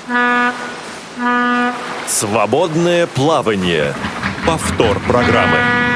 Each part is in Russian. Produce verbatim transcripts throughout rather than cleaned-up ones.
Свободное плавание. Повтор программы.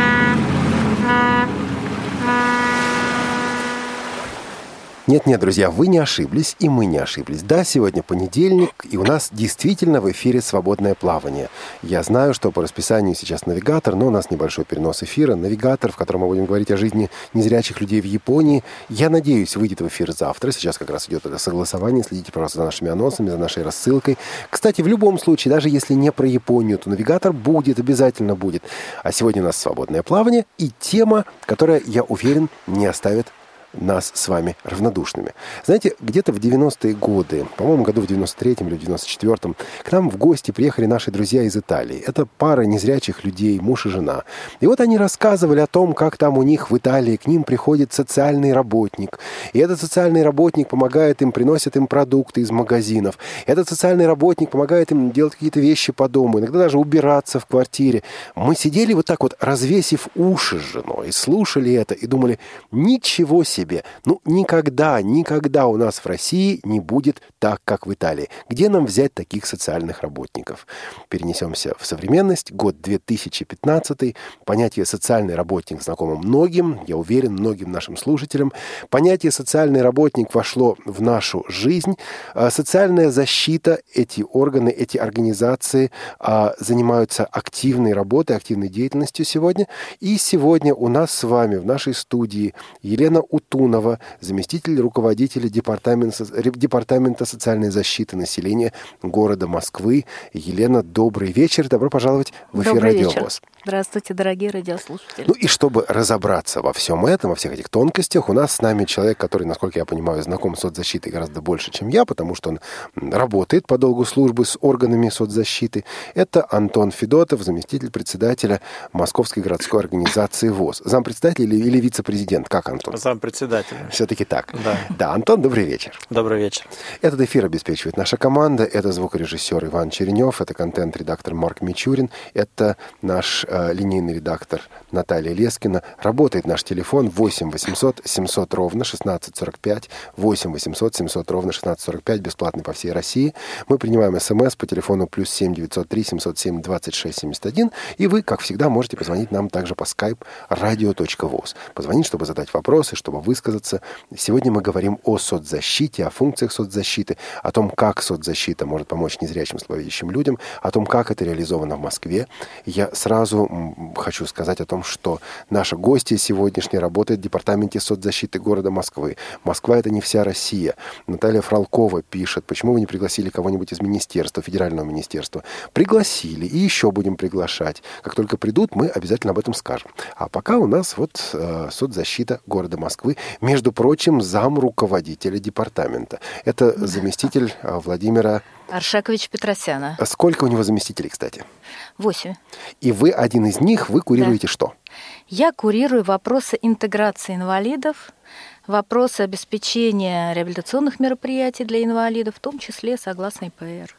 Нет-нет, друзья, вы не ошиблись, и мы не ошиблись. Да, сегодня понедельник, и у нас действительно в эфире «Свободное плавание». Я знаю, что по расписанию сейчас навигатор, но у нас небольшой перенос эфира. Навигатор, в котором мы будем говорить о жизни незрячих людей в Японии. Я надеюсь, выйдет в эфир завтра. Сейчас как раз идет это согласование. Следите, пожалуйста, за нашими анонсами, за нашей рассылкой. Кстати, в любом случае, даже если не про Японию, то навигатор будет, обязательно будет. А сегодня у нас «Свободное плавание» и тема, которая, я уверен, не оставит нас с вами равнодушными. Знаете, где-то в девяностые годы, по-моему, году в девяносто третьем или в девяносто четвёртом, к нам в гости приехали наши друзья из Италии. Это пара незрячих людей, муж и жена. И вот они рассказывали о том, как там у них в Италии к ним приходит социальный работник. И этот социальный работник помогает им, приносит им продукты из магазинов. Этот социальный работник помогает им делать какие-то вещи по дому, иногда даже убираться в квартире. Мы сидели вот так вот, развесив уши с женой, и слушали это, и думали, ничего себе. Ну, никогда, никогда у нас в России не будет так, как в Италии. Где нам взять таких социальных работников? Перенесемся в современность. Год две тысячи пятнадцатый. Понятие «социальный работник» знакомо многим, я уверен, многим нашим слушателям. Понятие «социальный работник» вошло в нашу жизнь. Социальная защита, эти органы, эти организации занимаются активной работой, активной деятельностью сегодня. И сегодня у нас с вами в нашей студии Елена Утунова, заместитель руководителя департамента, департамента социальной защиты населения города Москвы. Елена, добрый вечер. Добро пожаловать в эфир Радио ВОС. Здравствуйте, дорогие радиослушатели. Ну и чтобы разобраться во всем этом, во всех этих тонкостях, у нас с нами человек, который, насколько я понимаю, знаком с соцзащитой гораздо больше, чем я, потому что он работает по долгу службы с органами соцзащиты. Это Антон Федотов, заместитель председателя Московской городской организации ВОС. Зампредседатель или, или вице-президент? Как, Антон? Зампредседатель. Все-таки так. Да. Да, Антон, добрый вечер. Добрый вечер. Этот эфир обеспечивает наша команда. Это звукорежиссер Иван Черенев, это контент-редактор Марк Мичурин, это наш э, линейный редактор Наталья Лескина. Работает наш телефон восемь восемьсот семьсот ровно шестнадцать сорок пять, восемь восемьсот семьсот ровно шестнадцать сорок пять, бесплатный по всей России. Мы принимаем смс по телефону плюс семь девятьсот три семьсот семь двадцать шесть семьдесят один. И вы, как всегда, можете позвонить нам также по skype радио точка вос. Позвонить, чтобы задать вопросы, чтобы высказаться. Сегодня мы говорим о соцзащите, о функциях соцзащиты, о том, как соцзащита может помочь незрячим, слабовидящим людям, о том, как это реализовано в Москве. Я сразу хочу сказать о том, что наша гостья сегодняшняя работает в департаменте соцзащиты города Москвы. Москва — это не вся Россия. Наталья Фролкова пишет, почему вы не пригласили кого-нибудь из министерства, федерального министерства. Пригласили, и еще будем приглашать. Как только придут, мы обязательно об этом скажем. А пока у нас вот э, соцзащита города Москвы. Между прочим, зам руководителя департамента. Это заместитель э, Владимира Аршаковича Петросяна. Сколько у него заместителей, кстати? Восемь. И вы один из них, вы курируете да. что? Я курирую вопросы интеграции инвалидов, вопросы обеспечения реабилитационных мероприятий для инвалидов, в том числе согласно ИПР.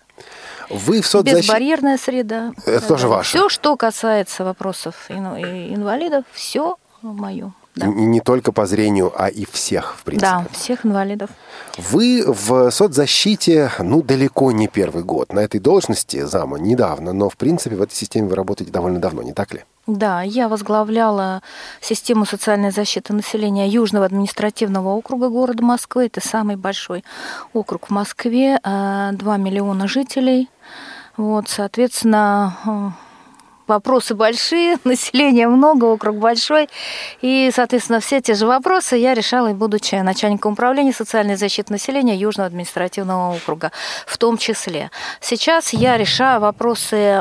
Вы в соцзащите... Безбарьерная среда. Это да, тоже да. ваше. Все, что касается вопросов инвалидов, все мое. Да. Не только по зрению, а и всех, в принципе. Да, всех инвалидов. Вы в соцзащите, ну, далеко не первый год. На этой должности зама недавно, но, в принципе, в этой системе вы работаете довольно давно, не так ли? Да, я возглавляла систему социальной защиты населения Южного административного округа города Москвы. Это самый большой округ в Москве, два миллиона жителей. Вот, соответственно... Вопросы большие, населения много, округ большой. И, соответственно, все те же вопросы я решала, и будучи начальником управления социальной защиты населения Южного административного округа в том числе. Сейчас я решаю вопросы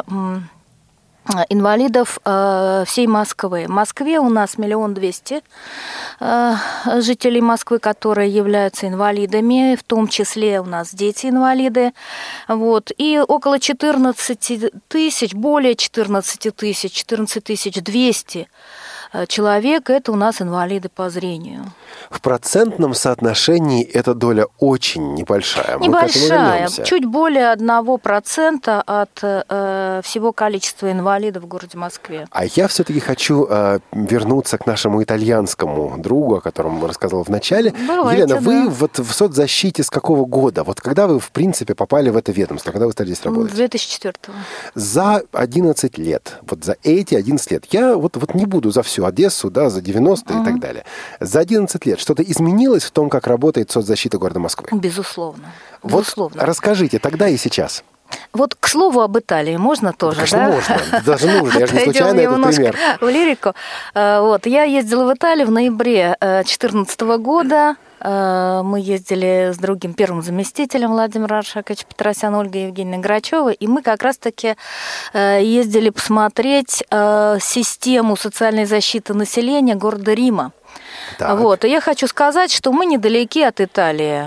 инвалидов всей Москвы. В Москве у нас миллион двести жителей Москвы, которые являются инвалидами, в том числе у нас дети-инвалиды. Вот. И около четырнадцать тысяч, более четырнадцать тысяч, четырнадцать тысяч двести человек – это у нас инвалиды по зрению. В процентном соотношении эта доля очень небольшая. Небольшая, чуть более одного процента от э, всего количества инвалидов в городе Москве. А я все-таки хочу э, вернуться к нашему итальянскому другу, о котором рассказывал в начале. Давайте, Елена, вы да. вот в соцзащите с какого года? Вот когда вы, в принципе, попали в это ведомство, когда вы стали здесь работать? две тысячи четвёртого. За одиннадцать лет, вот за эти одиннадцать лет, я вот, вот не буду за всю Одессу, да, за девяностые uh-huh. и так далее. За одиннадцать лет что-то изменилось в том, как работает соцзащита города Москвы? Безусловно. Вот Безусловно. Расскажите тогда и сейчас. Вот к слову об Италии можно тоже, Конечно, да? можно. Даже нужно. Я же не случайно этот пример. В лирику. Вот. Я ездила в Италию в ноябре две тысячи четырнадцатого года. Мы ездили с другим первым заместителем Владимиром Аршаковичем Петросяном, Ольгой Евгеньевной Грачевой, и мы как раз-таки ездили посмотреть систему социальной защиты населения города Рима. Так. Вот. И я хочу сказать, что мы недалеки от Италии.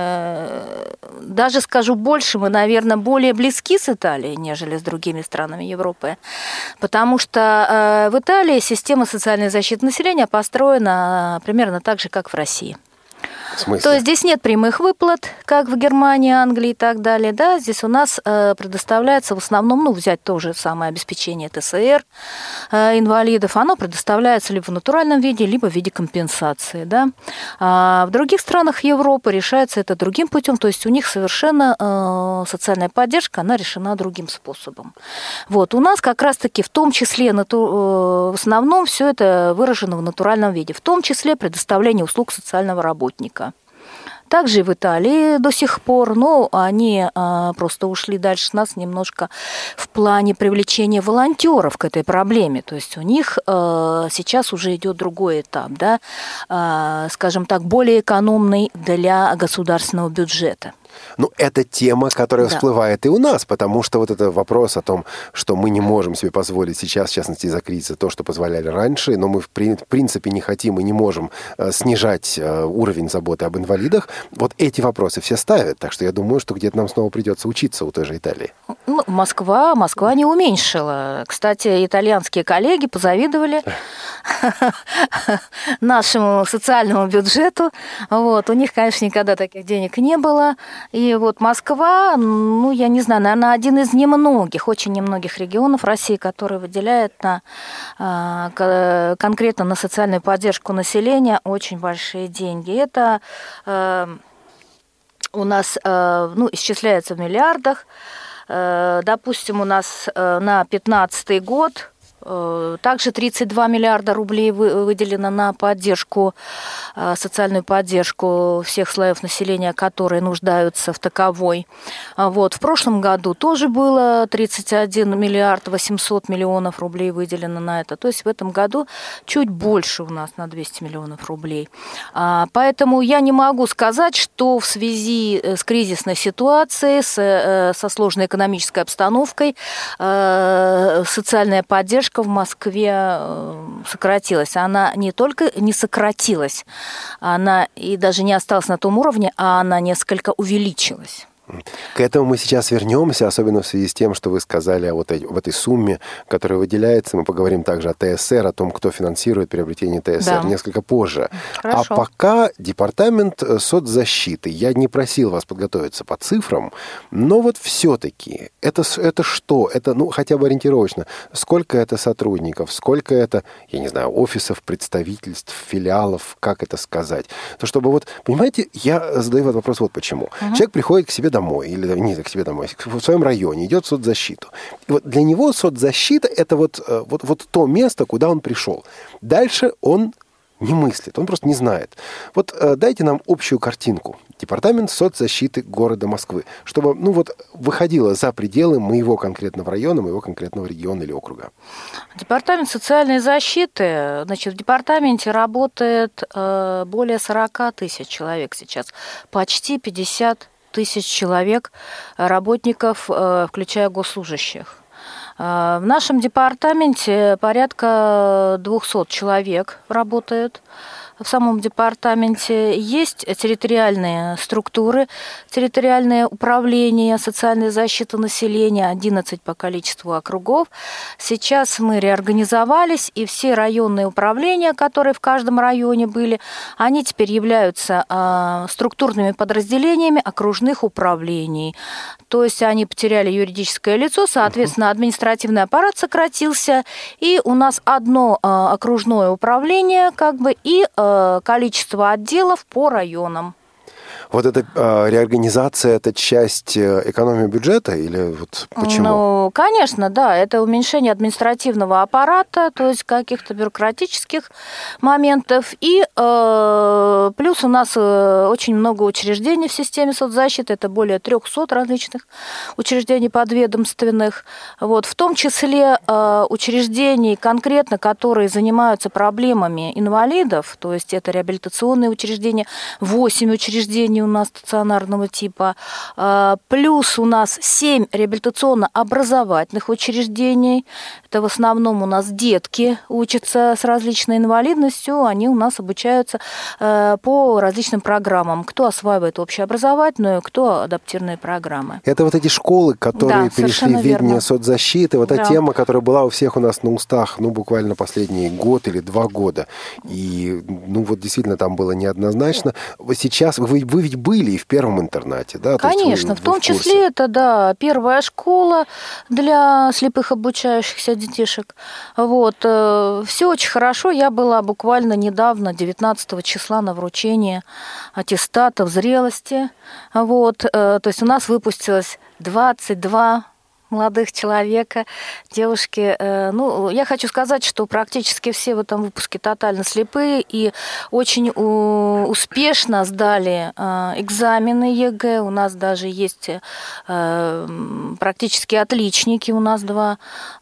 Даже скажу больше, мы, наверное, более близки с Италией, нежели с другими странами Европы. Потому что в Италии система социальной защиты населения построена примерно так же, как в России. В смысле? То есть здесь нет прямых выплат, как в Германии, Англии и так далее. Да? Здесь у нас э, предоставляется в основном, ну, взять то же самое обеспечение ТСР э, инвалидов, оно предоставляется либо в натуральном виде, либо в виде компенсации. Да? А в других странах Европы решается это другим путем, то есть у них совершенно э, социальная поддержка, она решена другим способом. Вот. У нас как раз-таки в том числе, нату... э, в основном все это выражено в натуральном виде, в том числе предоставление услуг социального работника. Также и в Италии до сих пор, но они а, просто ушли дальше нас немножко в плане привлечения волонтеров к этой проблеме. То есть у них а, сейчас уже идет другой этап, да, а, скажем так, более экономный для государственного бюджета. Ну, это тема, которая да. всплывает и у нас, потому что вот этот вопрос о том, что мы не можем себе позволить сейчас, в частности, из-за кризиса, то, что позволяли раньше, но мы в принципе не хотим и не можем снижать уровень заботы об инвалидах, вот эти вопросы все ставят. Так что я думаю, что где-то нам снова придется учиться у той же Италии. Ну, Москва, Москва не уменьшила. Кстати, итальянские коллеги позавидовали нашему социальному бюджету. Вот. У них, конечно, никогда таких денег не было. И вот Москва, ну, я не знаю, наверное, один из немногих, очень немногих регионов России, который выделяет на, конкретно на социальную поддержку населения очень большие деньги. Это у нас, ну, исчисляется в миллиардах. Допустим, у нас на пятнадцатый год также тридцать два миллиарда рублей выделено на поддержку, социальную поддержку всех слоев населения, которые нуждаются в таковой. Вот. В прошлом году тоже было тридцать один миллиард восемьсот миллионов рублей выделено на это. То есть в этом году чуть больше у нас на двести миллионов рублей. Поэтому я не могу сказать, что в связи с кризисной ситуацией, с, со сложной экономической обстановкой, социальная поддержка в Москве сократилась. Она не только не сократилась, она и даже не осталась на том уровне, а она несколько увеличилась. К этому мы сейчас вернемся, особенно в связи с тем, что вы сказали о вот об этой сумме, которая выделяется. Мы поговорим также о ТСР, о том, кто финансирует приобретение ТСР, да. несколько позже. Хорошо. А пока департамент соцзащиты. Я не просил вас подготовиться по цифрам, но вот все-таки это, это что? Это, ну, хотя бы ориентировочно. Сколько это сотрудников? Сколько это, я не знаю, офисов, представительств, филиалов? Как это сказать? То, чтобы вот, понимаете, я задаю этот вопрос вот почему. Угу. Человек приходит к себе домой, домой, или не к себе домой, в своем районе, идет в соцзащиту. И вот для него соцзащита – это вот, вот, вот то место, куда он пришел. Дальше он не мыслит, он просто не знает. Вот дайте нам общую картинку. Департамент соцзащиты города Москвы, чтобы, ну вот, выходило за пределы моего конкретного района, моего конкретного региона или округа. Департамент социальной защиты, значит, в департаменте работает э, более сорок тысяч человек сейчас, почти пятьдесят тысяч человек, работников, включая госслужащих. В нашем департаменте порядка двести человек работают. в самом департаменте. Есть территориальные структуры, территориальное управление социальной защиты населения, одиннадцать по количеству округов. Сейчас мы реорганизовались, и все районные управления, которые в каждом районе были, они теперь являются структурными подразделениями окружных управлений. То есть они потеряли юридическое лицо, соответственно, административный аппарат сократился, и у нас одно окружное управление, как бы, и количество отделов по районам. Вот эта э, реорганизация, это часть экономии бюджета или вот почему? Ну, конечно, да, это уменьшение административного аппарата, то есть каких-то бюрократических моментов. И э, плюс у нас очень много учреждений в системе соцзащиты, это более трехсот различных учреждений подведомственных, вот, в том числе э, учреждений конкретно, которые занимаются проблемами инвалидов, то есть это реабилитационные учреждения, восемь учреждений у нас стационарного типа, плюс у нас семь реабилитационно-образовательных учреждений. Это в основном у нас детки учатся с различной инвалидностью, они у нас обучаются по различным программам. Кто осваивает общеобразовательную, кто адаптированные программы. Это вот эти школы, которые да, перешли в ведение соцзащиты, вот да. Та тема, которая была у всех у нас на устах, ну, буквально последний год или два года. И, ну, вот действительно там было неоднозначно. Сейчас вы, вы ведь были и в первом интернате, да? Конечно, в том числе это, да, первая школа для слепых обучающихся детишек. Вот. Все очень хорошо. Я была буквально недавно, девятнадцатого числа, на вручении аттестатов зрелости. Вот. То есть у нас выпустилось двадцать два молодых человека, девушки. Ну, я хочу сказать, что практически все в этом выпуске тотально слепые и очень успешно сдали экзамены ЕГЭ. У нас даже есть практически отличники. У нас два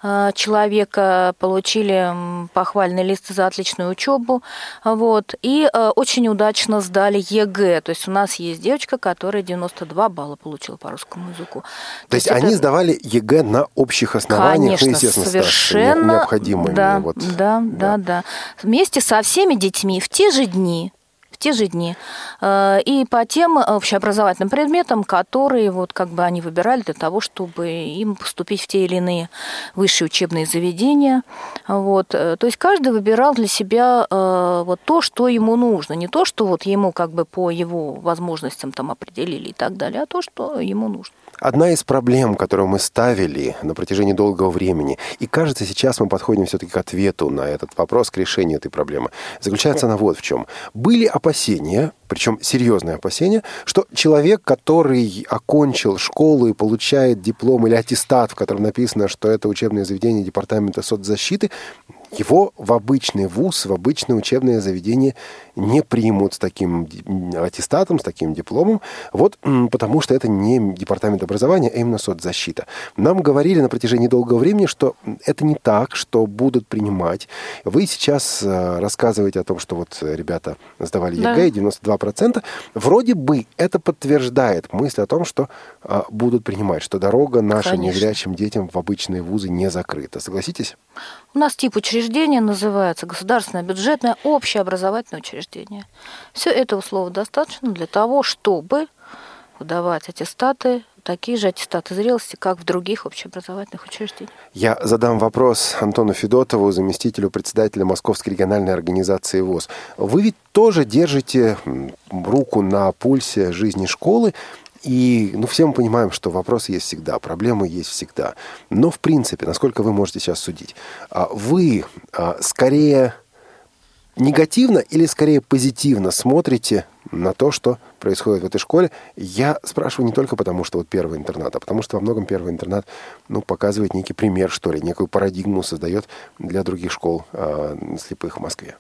человека получили похвальный лист за отличную учебу. Вот. И очень удачно сдали ЕГЭ. То есть у нас есть девочка, которая девяносто два балла получила по русскому языку. То, То есть они это... сдавали ЕГЭ на общих основаниях, конечно, ну, естественно, совершенно необходимыми. Да, вот. да, да, да, да. Вместе со всеми детьми в те же дни. В те же дни. И по тем общеобразовательным предметам, которые вот как бы они выбирали для того, чтобы им поступить в те или иные высшие учебные заведения. Вот. То есть каждый выбирал для себя вот то, что ему нужно. Не то, что вот ему как бы по его возможностям там определили и так далее, а то, что ему нужно. Одна из проблем, которую мы ставили на протяжении долгого времени, и кажется, сейчас мы подходим все-таки к ответу на этот вопрос, к решению этой проблемы, заключается она вот в чем. Были опасения, причем серьезные опасения, что человек, который окончил школу и получает диплом или аттестат, в котором написано, что это учебное заведение департамента соцзащиты, его в обычный вуз, в обычное учебное заведение не примут с таким аттестатом, с таким дипломом, вот потому что это не департамент образования, а именно соцзащита. Нам говорили на протяжении долгого времени, что это не так, что будут принимать. Вы сейчас рассказываете о том, что вот ребята сдавали ЕГЭ, девяносто два процента. Вроде бы это подтверждает мысль о том, что а, будут принимать, что дорога нашим Конечно. Незрячим детям в обычные вузы не закрыта. Согласитесь? У нас тип учреждения называется государственное бюджетное общеобразовательное учреждение. Все этого слова достаточно для того, чтобы выдавать аттестаты, такие же аттестаты зрелости, как в других общеобразовательных учреждениях. Я задам вопрос Антону Федотову, заместителю председателя Московской региональной организации ВОС. Вы ведь тоже держите руку на пульсе жизни школы, и ну, все мы понимаем, что вопросы есть всегда, проблемы есть всегда. Но, в принципе, насколько вы можете сейчас судить, вы скорее негативно или скорее позитивно смотрите на то, что происходит в этой школе? Я спрашиваю не только потому, что вот первый интернат, а потому что во многом первый интернат ну, показывает некий пример, что ли, некую парадигму создает для других школ э, слепых в Москве.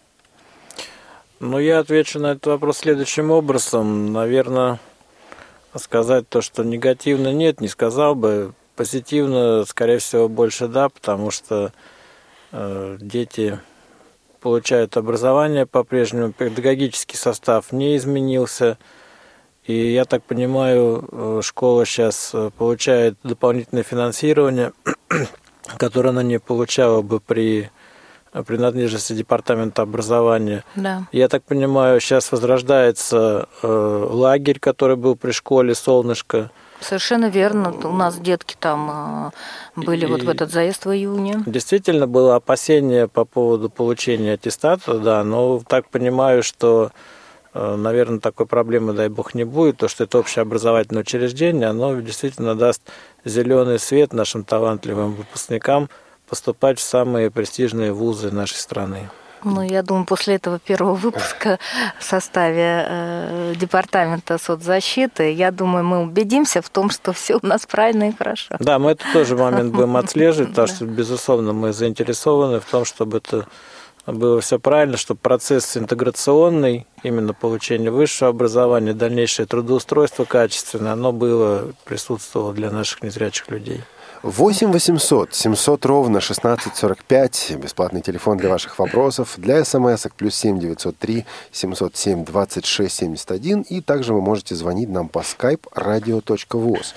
Ну, я отвечу на этот вопрос следующим образом. Наверное, сказать то, что негативно нет, не сказал бы. Позитивно, скорее всего, больше да, потому что э, дети получают образование по-прежнему, педагогический состав не изменился. И, я так понимаю, школа сейчас получает дополнительное финансирование, которое она не получала бы при принадлежности департамента образования. Да. Я так понимаю, сейчас возрождается э, лагерь, который был при школе «Солнышко». Совершенно верно. У нас детки там э, были и вот в этот заезд в июне. Действительно, было опасение по поводу получения аттестата, да, но так понимаю, что, э, наверное, такой проблемы, дай бог, не будет, то, что это общеобразовательное учреждение, оно действительно даст зеленый свет нашим талантливым выпускникам поступать в самые престижные вузы нашей страны. Ну, я думаю, после этого первого выпуска в составе э, департамента соцзащиты, я думаю, мы убедимся в том, что все у нас правильно и хорошо. Да, мы это тоже момент будем отслеживать, потому что, безусловно, мы заинтересованы в том, чтобы это было все правильно, чтобы процесс интеграционный, именно получение высшего образования, дальнейшее трудоустройство качественное, оно было, присутствовало для наших незрячих людей. восемь восемьсот семьсот ровно шестнадцать сорок пять. Бесплатный телефон для ваших вопросов. Для смс-ок плюс семь девятьсот три семьсот семь двадцать шесть семьдесят один. И также вы можете звонить нам по skype radio точка voz.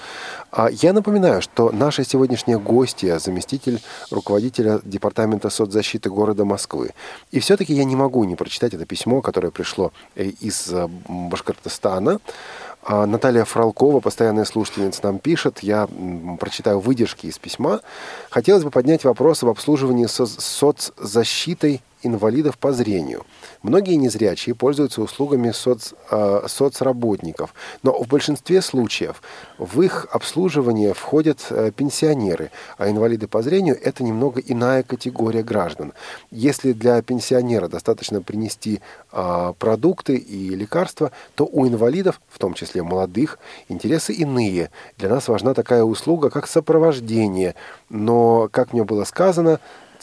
Я напоминаю, что наша сегодняшняя гостья, заместитель руководителя департамента соцзащиты города Москвы. И все-таки я не могу не прочитать это письмо, которое пришло из Башкортостана. Наталья Фролкова, постоянная слушательница, нам пишет. Я прочитаю выдержки из письма. Хотелось бы поднять вопрос об обслуживании со- соцзащитой инвалидов по зрению. Многие незрячие пользуются услугами соц, э, соцработников, но в большинстве случаев в их обслуживание входят э, пенсионеры, а инвалиды по зрению – это немного иная категория граждан. Если для пенсионера достаточно принести э, продукты и лекарства, то у инвалидов, в том числе молодых, интересы иные. Для нас важна такая услуга, как сопровождение. Но, как мне было сказано,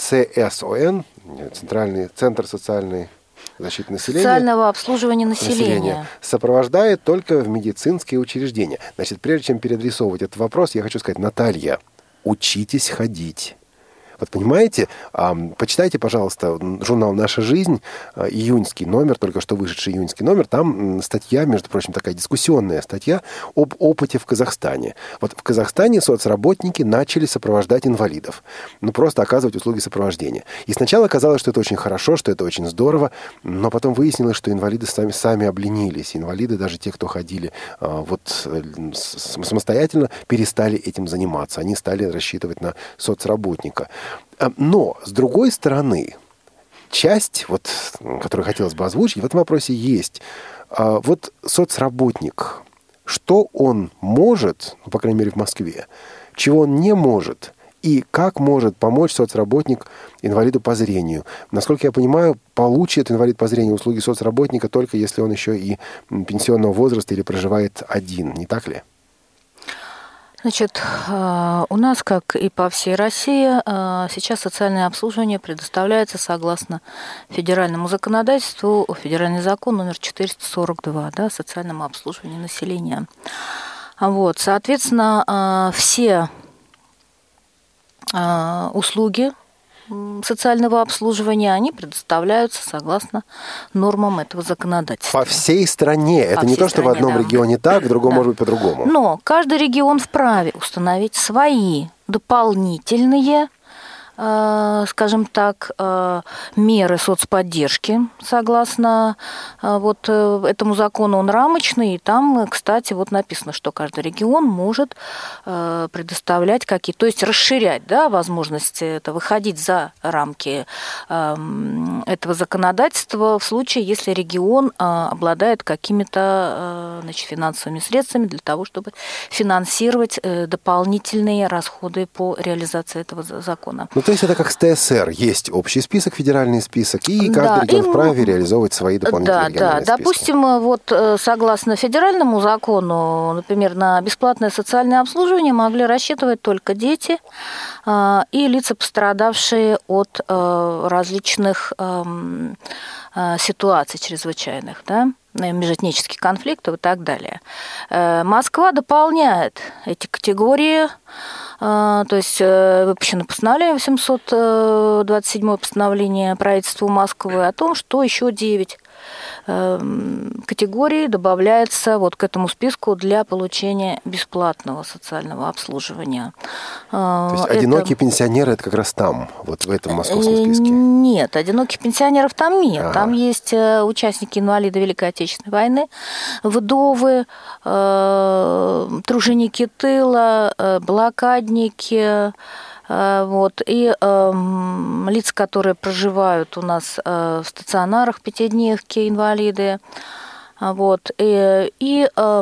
ЦСОН, Центральный Центр социальной защиты населения, социального обслуживания населения. населения, сопровождает только в медицинские учреждения. Значит, прежде чем переадресовывать этот вопрос, я хочу сказать: Наталья, учитесь ходить. Вот понимаете, почитайте, пожалуйста, журнал «Наша жизнь», июньский номер, только что вышедший июньский номер, там статья, между прочим, такая дискуссионная статья об опыте в Казахстане. Вот в Казахстане соцработники начали сопровождать инвалидов, ну просто оказывать услуги сопровождения. И сначала казалось, что это очень хорошо, что это очень здорово, но потом выяснилось, что инвалиды сами, сами обленились. Инвалиды, даже те, кто ходили вот самостоятельно, перестали этим заниматься. Они стали рассчитывать на соцработника. Но, с другой стороны, часть, вот, которую хотелось бы озвучить, в этом вопросе есть. Вот соцработник, что он может, ну, по крайней мере, в Москве, чего он не может, и как может помочь соцработник инвалиду по зрению. Насколько я понимаю, получит инвалид по зрению услуги соцработника только если он еще и пенсионного возраста или проживает один, не так ли? Значит, у нас, как и по всей России, сейчас социальное обслуживание предоставляется согласно федеральному законодательству, федеральный закон номер четыреста сорок два, да, о социальном обслуживании населения. Вот, соответственно, все услуги социального обслуживания, они предоставляются согласно нормам этого законодательства. По всей стране. Это по не то, стране, что в одном да. регионе так, в другом да. может быть по-другому. Но каждый регион вправе установить свои дополнительные, скажем так, меры соцподдержки согласно вот этому закону. Он рамочный, и там, кстати, вот написано, что каждый регион может предоставлять какие, то есть расширять, да, возможности это, выходить за рамки этого законодательства в случае, если регион обладает какими-то, значит, финансовыми средствами для того, чтобы финансировать дополнительные расходы по реализации этого закона. Ну, то есть это как с ТСР. Есть общий список, федеральный список, и каждый да, регион и, вправе реализовывать свои дополнительные да, региональные да. списки. Допустим, вот согласно федеральному закону, например, на бесплатное социальное обслуживание могли рассчитывать только дети э, и лица, пострадавшие от э, различных э, э, ситуаций чрезвычайных, да, межэтнических конфликтов и так далее. Э, Москва дополняет эти категории. То есть выпущено постановление восемьсот двадцать седьмое постановление правительства Москвы о том, что еще девять категорий добавляется вот к этому списку для получения бесплатного социального обслуживания. То есть это... одинокие пенсионеры – это как раз там, вот в этом московском списке? Нет, одиноких пенсионеров там нет. Ага. Там есть участники инвалиды Великой Отечественной войны, вдовы, труженики тыла, блокадники, вот, и э, лица, которые проживают у нас э, в стационарах, пятидневки, инвалиды. Вот, и, и э,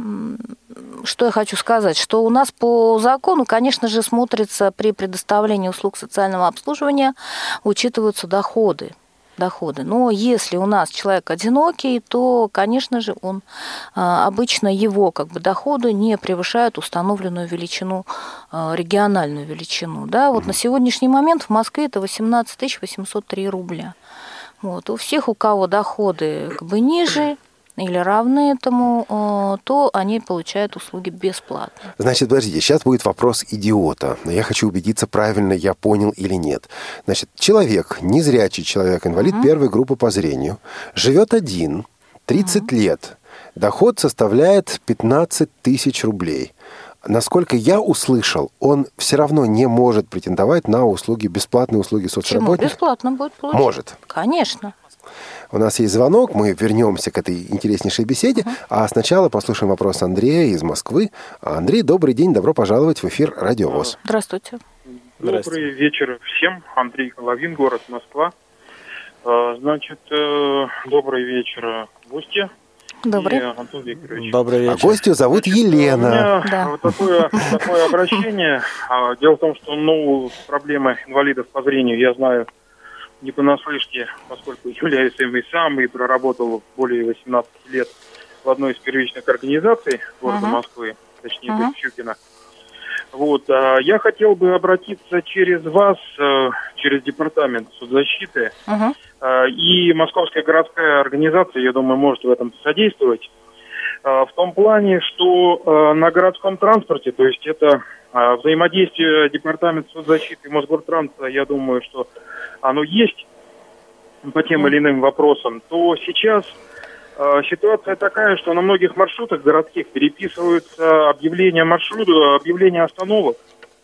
что я хочу сказать, что у нас по закону, конечно же, смотрится при предоставлении услуг социального обслуживания, учитываются доходы. доходы. Но если у нас человек одинокий, то, конечно же, он обычно его как бы доходы не превышают установленную величину, региональную величину. Да? Вот на сегодняшний момент в Москве это восемнадцать тысяч восемьсот три рубля. Вот. У всех, у кого доходы как бы ниже или равны этому, то они получают услуги бесплатно. Значит, подождите, сейчас будет вопрос идиота. Но я хочу убедиться, правильно я понял или нет. Значит, человек, незрячий человек, инвалид угу. первой группы по зрению, живет один, тридцать угу. лет. Доход составляет пятнадцать тысяч рублей. Насколько я услышал, он все равно не может претендовать на услуги, бесплатные услуги соцработника. Почему? Бесплатно будет получать. Может. Конечно. У нас есть звонок, мы вернемся к этой интереснейшей беседе, uh-huh. а сначала послушаем вопрос Андрея из Москвы. Андрей, добрый день, добро пожаловать в эфир Радио ВОС. Здравствуйте. Добрый вечер всем. Андрей Головин, город Москва. Значит, добрый вечер, гости. Добрый. И Антон Викторович. Добрый вечер. А гостью зовут Значит, Елена. У меня да. вот такое, такое обращение. Дело в том, что ну, проблемы инвалидов по зрению я знаю не понаслышке, поскольку являюсь им и сам, и проработал более восемнадцати лет в одной из первичных организаций города uh-huh. Москвы, точнее, uh-huh. Щукина. Вот, а, я хотел бы обратиться через вас, через департамент соцзащиты, uh-huh. а, и Московская городская организация, я думаю, может в этом содействовать, а, в том плане, что а, на городском транспорте, то есть это а, взаимодействие департамента соцзащиты и Мосгортранса, я думаю, что оно есть по тем или иным вопросам, то сейчас э, ситуация такая, что на многих маршрутах городских переписываются объявления маршрута, объявления остановок.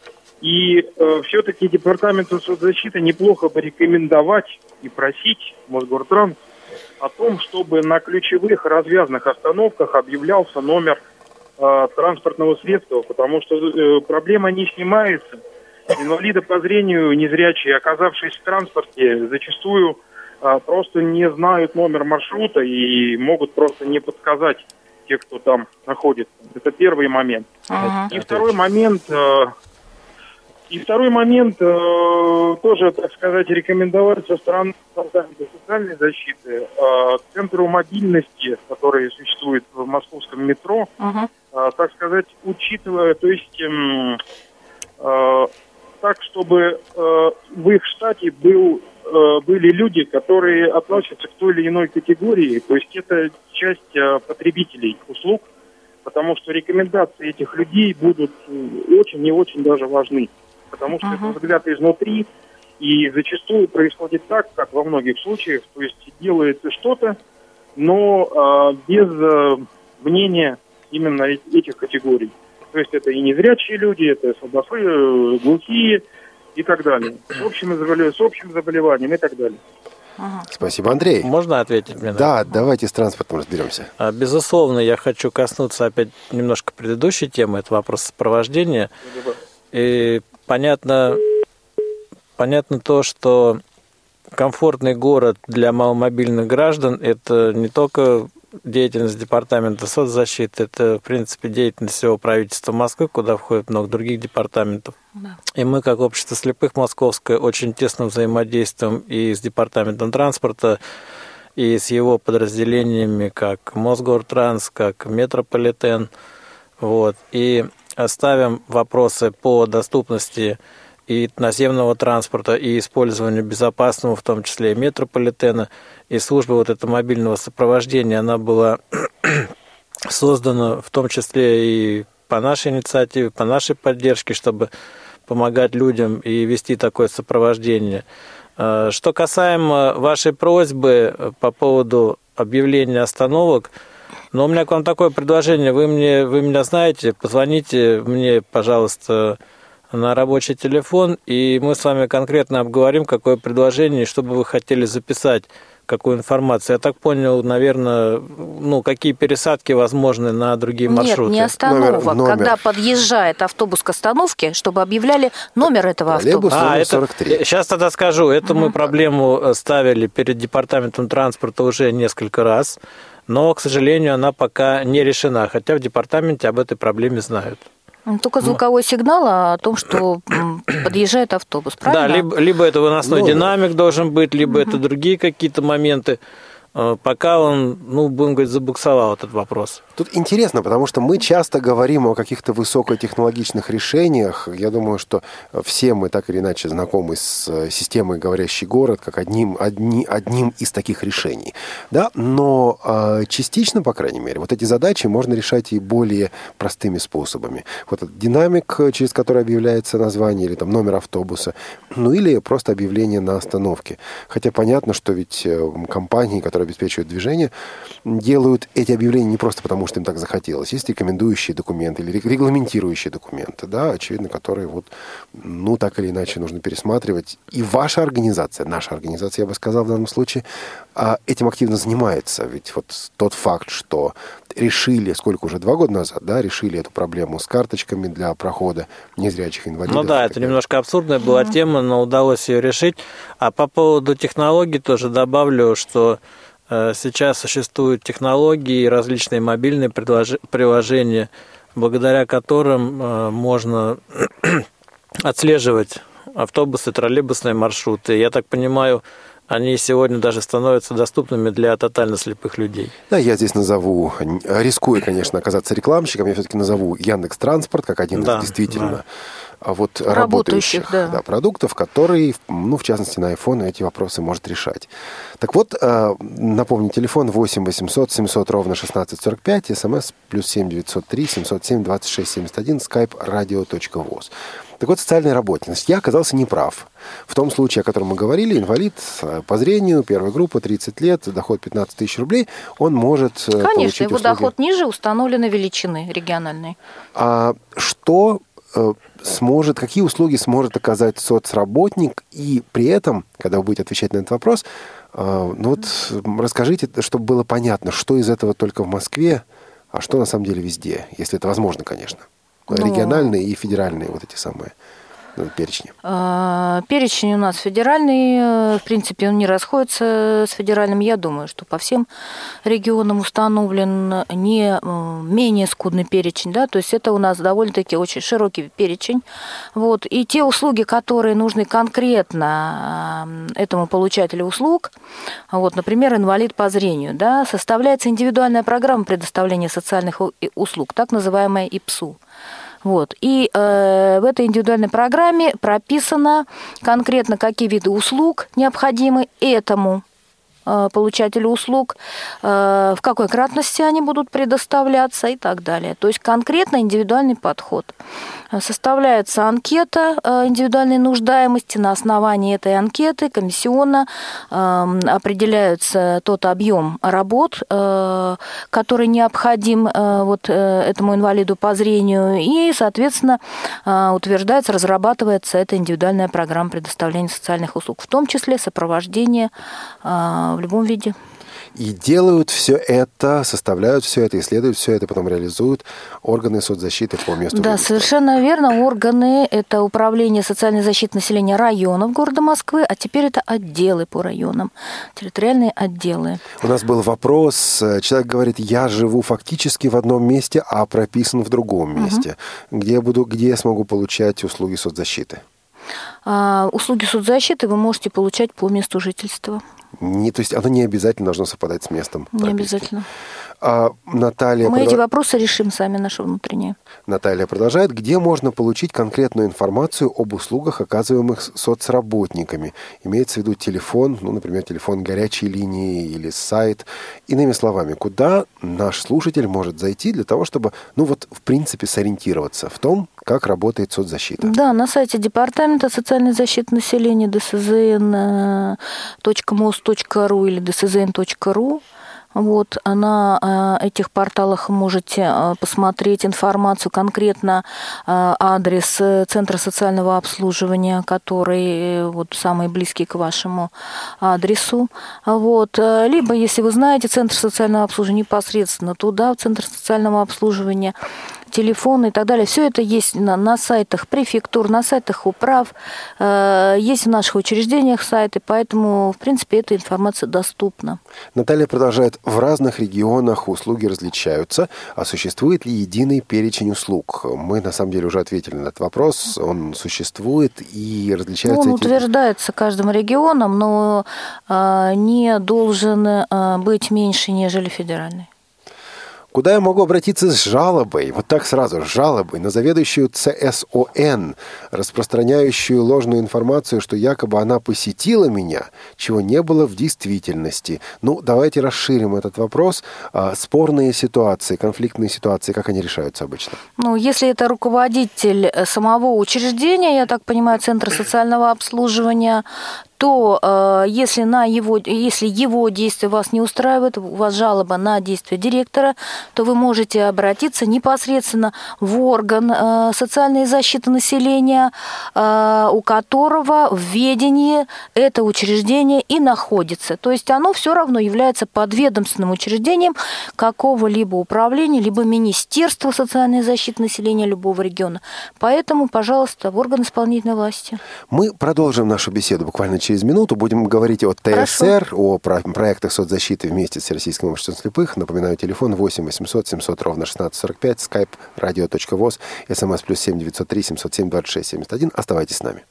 И э, все-таки департаменту соцзащиты неплохо бы рекомендовать и просить Мосгортранс о том, чтобы на ключевых развязных остановках объявлялся номер э, транспортного средства, потому что э, проблема не снимается. Инвалиды по зрению, незрячие, оказавшись в транспорте, зачастую а, просто не знают номер маршрута и могут просто не подсказать те, кто там находится. Это первый момент. Ага. И второй момент, а, и второй момент а, тоже, так сказать, рекомендовать со стороны социальной защиты а, центру мобильности, который существует в московском метро, ага. а, так сказать, учитывая, то есть м, а, так, чтобы э, в их штате был, э, были люди, которые относятся к той или иной категории, то есть это часть э, потребителей услуг, потому что рекомендации этих людей будут очень и очень даже важны, потому что uh-huh. это взгляд изнутри, и зачастую происходит так, как во многих случаях, то есть делается что-то, но э, без э, мнения именно этих категорий. То есть это и незрячие люди, это слабословные, глухие и так далее. С общим, с общим заболеванием и так далее. Ага. Спасибо, Андрей. Можно ответить мне? Да, давайте с транспортом разберемся. Безусловно, я хочу коснуться опять немножко предыдущей темы, это вопрос сопровождения. И понятно, понятно то, что комфортный город для маломобильных граждан – это не только деятельность департамента соцзащиты, это, в принципе, деятельность всего правительства Москвы, куда входит много других департаментов. Да. И мы, как общество слепых Московское, очень тесно взаимодействуем и с департаментом транспорта, и с его подразделениями, как Мосгортранс, как Метрополитен. Вот. И ставим вопросы по доступности и наземного транспорта, и использованию безопасного, в том числе и метрополитена, и служба вот этого мобильного сопровождения, она была создана в том числе и по нашей инициативе, по нашей поддержке, чтобы помогать людям и вести такое сопровождение. Что касаемо вашей просьбы по поводу объявления остановок, но у меня к вам такое предложение. Вы, мне, вы меня знаете, позвоните мне, пожалуйста, на рабочий телефон, и мы с вами конкретно обговорим, какое предложение, и что бы вы хотели записать, какую информацию. Я так понял, наверное, ну, какие пересадки возможны на другие маршруты. Нет, не остановок. Номер, номер. Когда подъезжает автобус к остановке, чтобы объявляли номер этого Троллейбус автобуса. номер А, сорок три. это, сейчас тогда скажу. Эту мы проблему ставили перед департаментом транспорта уже несколько раз, но, к сожалению, она пока не решена, хотя в департаменте об этой проблеме знают. Только звуковой сигнал о том, что подъезжает автобус, правильно? Да, либо, либо это выносной Ну, динамик должен быть, либо это другие какие-то моменты. Пока он, ну, будем говорить, забуксовал этот вопрос. Тут интересно, потому что мы часто говорим о каких-то высокотехнологичных решениях. Я думаю, что все мы так или иначе знакомы с системой «Говорящий город» как одним, одни, одним из таких решений. Да? Но э, частично, по крайней мере, вот эти задачи можно решать и более простыми способами. Вот этот динамик, через который объявляется название или там номер автобуса, ну или просто объявление на остановке. Хотя понятно, что ведь компании, которые обеспечивают движение, делают эти объявления не просто потому, что им так захотелось. Есть рекомендующие документы или регламентирующие документы, да, очевидно, которые вот, ну, так или иначе нужно пересматривать. И ваша организация, наша организация, я бы сказал в данном случае, этим активно занимается. Ведь вот тот факт, что решили, сколько уже, два года назад, да, решили эту проблему с карточками для прохода незрячих инвалидов. Ну да, это немножко абсурдная была mm-hmm. тема, но удалось ее решить. А по поводу технологий тоже добавлю, что сейчас существуют технологии и различные мобильные приложения, благодаря которым можно отслеживать автобусы, троллейбусные маршруты. Я так понимаю, они сегодня даже становятся доступными для тотально слепых людей. Да, я здесь назову, рискую, конечно, оказаться рекламщиком, я все-таки назову Яндекс.Транспорт как один да, из действительно да. Вот работающих, работающих да. Да, продуктов, который, ну, в частности, на iPhone эти вопросы может решать. Так вот, напомню, телефон восемь восемьсот семьсот ровно шестнадцать сорок пять, смс плюс семь девятьсот три семьсот семь двадцать шесть семьдесят один, skype radio точка voz. Так вот, социальная работница. Я оказался неправ. В том случае, о котором мы говорили, инвалид по зрению, первая группа, тридцать лет, доход пятнадцать тысяч рублей, он может Конечно, получить его услуги. доход ниже установленной величины региональной. А что сможет, какие услуги сможет оказать соцработник, и при этом, когда вы будете отвечать на этот вопрос, ну вот расскажите, чтобы было понятно, что из этого только в Москве, а что на самом деле везде, если это возможно, конечно. Региональные и федеральные вот эти самые перечни. Перечень у нас федеральный, в принципе, он не расходится с федеральным. Я думаю, что по всем регионам установлен не менее скудный перечень, да, то есть это у нас довольно-таки очень широкий перечень. Вот. И те услуги, которые нужны конкретно этому получателю услуг, вот, например, инвалид по зрению, да, составляется индивидуальная программа предоставления социальных услуг, так называемая ИПСУ. Вот. И э, в этой индивидуальной программе прописано конкретно, какие виды услуг необходимы этому э, получателю услуг, э, в какой кратности они будут предоставляться и так далее. То есть конкретно индивидуальный подход. Составляется анкета индивидуальной нуждаемости. На основании этой анкеты комиссионно определяется тот объем работ, который необходим вот этому инвалиду по зрению, и, соответственно, утверждается, разрабатывается эта индивидуальная программа предоставления социальных услуг, в том числе сопровождение в любом виде. И делают все это, составляют все это, исследуют все это, потом реализуют органы соцзащиты по месту. Да, совершенно верно. Органы – это управление социальной защиты населения районов города Москвы, а теперь это отделы по районам, территориальные отделы. У нас был вопрос, человек говорит, я живу фактически в одном месте, а прописан в другом месте. Угу. Где я буду, где я смогу получать услуги соцзащиты? А, услуги соцзащиты вы можете получать по месту жительства. Не, то есть оно не обязательно должно совпадать с местом прописки. Не обязательно. А Наталья... Мы продол... эти вопросы решим сами, наши внутренние. Наталья продолжает. Где можно получить конкретную информацию об услугах, оказываемых соцработниками? Имеется в виду телефон, ну, например, телефон горячей линии или сайт. Иными словами, куда наш слушатель может зайти для того, чтобы, ну вот, в принципе, сориентироваться в том, как работает соцзащита? Да, на сайте Департамента социальной защиты населения ди эс зэ эн точка мос точка ру или ди эс зэ эн точка ру. Вот, на этих порталах можете посмотреть информацию, конкретно адрес Центра социального обслуживания, который вот, самый близкий к вашему адресу. Вот. Либо, если вы знаете Центр социального обслуживания, непосредственно туда, в Центр социального обслуживания, телефоны и так далее. Все это есть на, на сайтах префектур, на сайтах управ, э, есть в наших учреждениях сайты, поэтому, в принципе, эта информация доступна. Наталья продолжает. В разных регионах услуги различаются, а существует ли единый перечень услуг? Мы, на самом деле, уже ответили на этот вопрос. Он существует и различается... Он эти... утверждается каждым регионом, но э, не должен э, быть меньше, нежели федеральный. Куда я могу обратиться с жалобой? Вот так сразу, с жалобой на заведующую цэ эс о эн, распространяющую ложную информацию, что якобы она посетила меня, чего не было в действительности. Ну, давайте расширим этот вопрос. А, спорные ситуации, конфликтные ситуации, как они решаются обычно? Ну, если это руководитель самого учреждения, я так понимаю, Центра социального обслуживания, то э, если, на его, если его действия вас не устраивают, у вас жалоба на действия директора, то вы можете обратиться непосредственно в орган э, социальной защиты населения, э, у которого в ведении это учреждение и находится. То есть оно все равно является подведомственным учреждением какого-либо управления, либо Министерства социальной защиты населения любого региона. Поэтому, пожалуйста, в орган исполнительной власти. Мы продолжим нашу беседу буквально через минуту. Будем говорить о тэ эс эр, Хорошо. О проектах соцзащиты вместе с Российским обществом слепых. Напоминаю, телефон восемь восемьсот семьсот ровно шестнадцать сорок пять, skype radio.voz, смс плюс семь девятьсот три семьсот семь двадцать шесть семьдесят один. Оставайтесь с нами.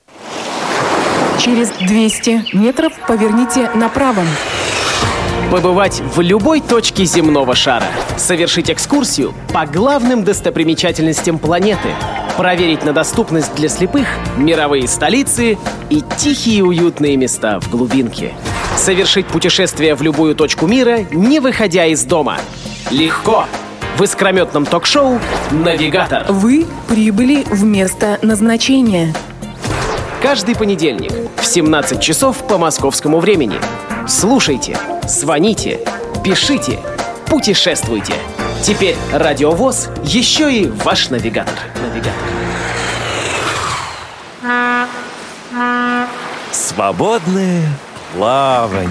Через двести метров поверните направо. Побывать в любой точке земного шара. Совершить экскурсию по главным достопримечательностям планеты. Проверить на доступность для слепых мировые столицы и тихие уютные места в глубинке. Совершить путешествие в любую точку мира, не выходя из дома. Легко! В искрометном ток-шоу «Навигатор». Вы прибыли в место назначения. Каждый понедельник в семнадцать часов по московскому времени. Слушайте, звоните, пишите, путешествуйте. Теперь Радио ВОС еще и ваш навигатор. Навигатор. Свободное плавание.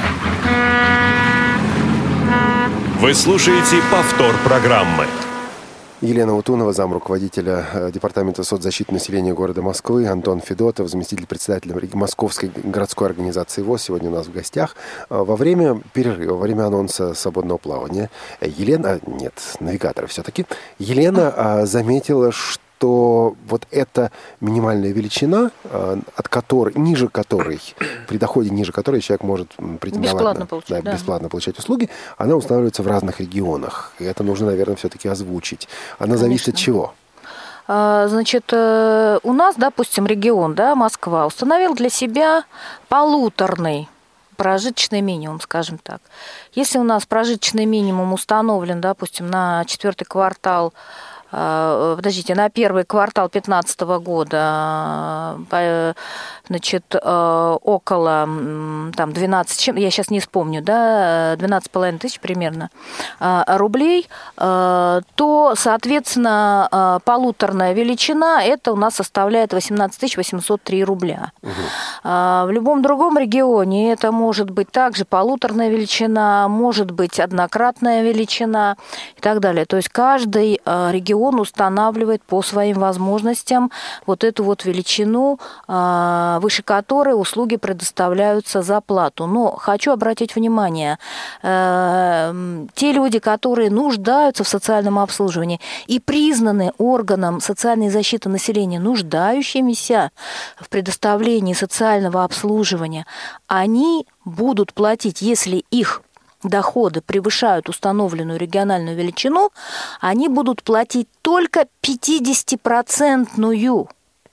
Вы слушаете повтор программы. Елена Утунова, замруководителя Департамента соцзащиты населения города Москвы, Антон Федотов, заместитель председателя Московской городской организации ВОС, сегодня у нас в гостях. Во время перерыва, во время анонса свободного плавания, Елена, нет, навигатора все-таки, Елена заметила, что то вот эта минимальная величина, от которой, ниже которой, при доходе ниже которой человек может претендовать бесплатно, на, получать, да, да. бесплатно получать услуги, она устанавливается в разных регионах. И это нужно, наверное, все-таки озвучить. Она Конечно. Зависит от чего? Значит, у нас, допустим, регион, да, Москва, установил для себя полуторный прожиточный минимум, скажем так. Если у нас прожиточный минимум установлен, допустим, на четвертый квартал, подождите, на первый квартал две тысячи пятнадцатого года, значит, около там, двенадцать, я сейчас не вспомню, да, двенадцать с половиной тысяч примерно рублей, то, соответственно, полуторная величина, это у нас составляет восемнадцать тысяч восемьсот три рубля. Угу. В любом другом регионе это может быть также полуторная величина, может быть однократная величина и так далее. То есть каждый регион он устанавливает по своим возможностям вот эту вот величину, выше которой услуги предоставляются за плату. Но хочу обратить внимание, те люди, которые нуждаются в социальном обслуживании и признаны органом социальной защиты населения нуждающимися в предоставлении социального обслуживания, они будут платить, если их доходы превышают установленную региональную величину, они будут платить только пятидесятипроцентную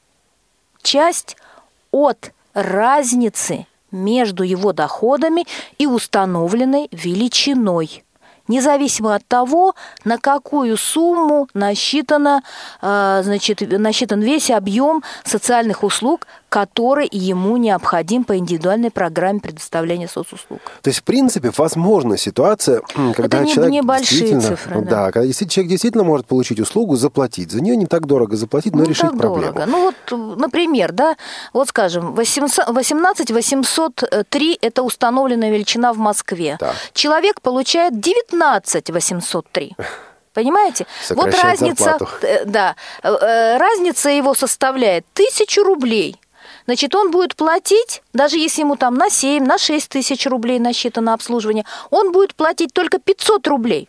часть от разницы между его доходами и установленной величиной, независимо от того, на какую сумму насчитано, значит, насчитан весь объем социальных услуг, который ему необходим по индивидуальной программе предоставления соцуслуг. То есть, в принципе, возможна ситуация, когда Это не, человек небольшие действительно, цифры, да. Да, когда действительно, человек действительно может получить услугу, заплатить. За нее не так дорого заплатить, но ну, решить так проблему. Дорого. Ну вот, например, да, вот скажем, восемнадцать восемьсот три – это установленная величина в Москве. Да. Человек получает девятнадцать восемьсот три. Понимаете? Вот разница, да, разница его составляет тысячу рублей. Значит, он будет платить, даже если ему там на семь, на шесть тысяч рублей насчитано обслуживание, он будет платить только пятьсот рублей.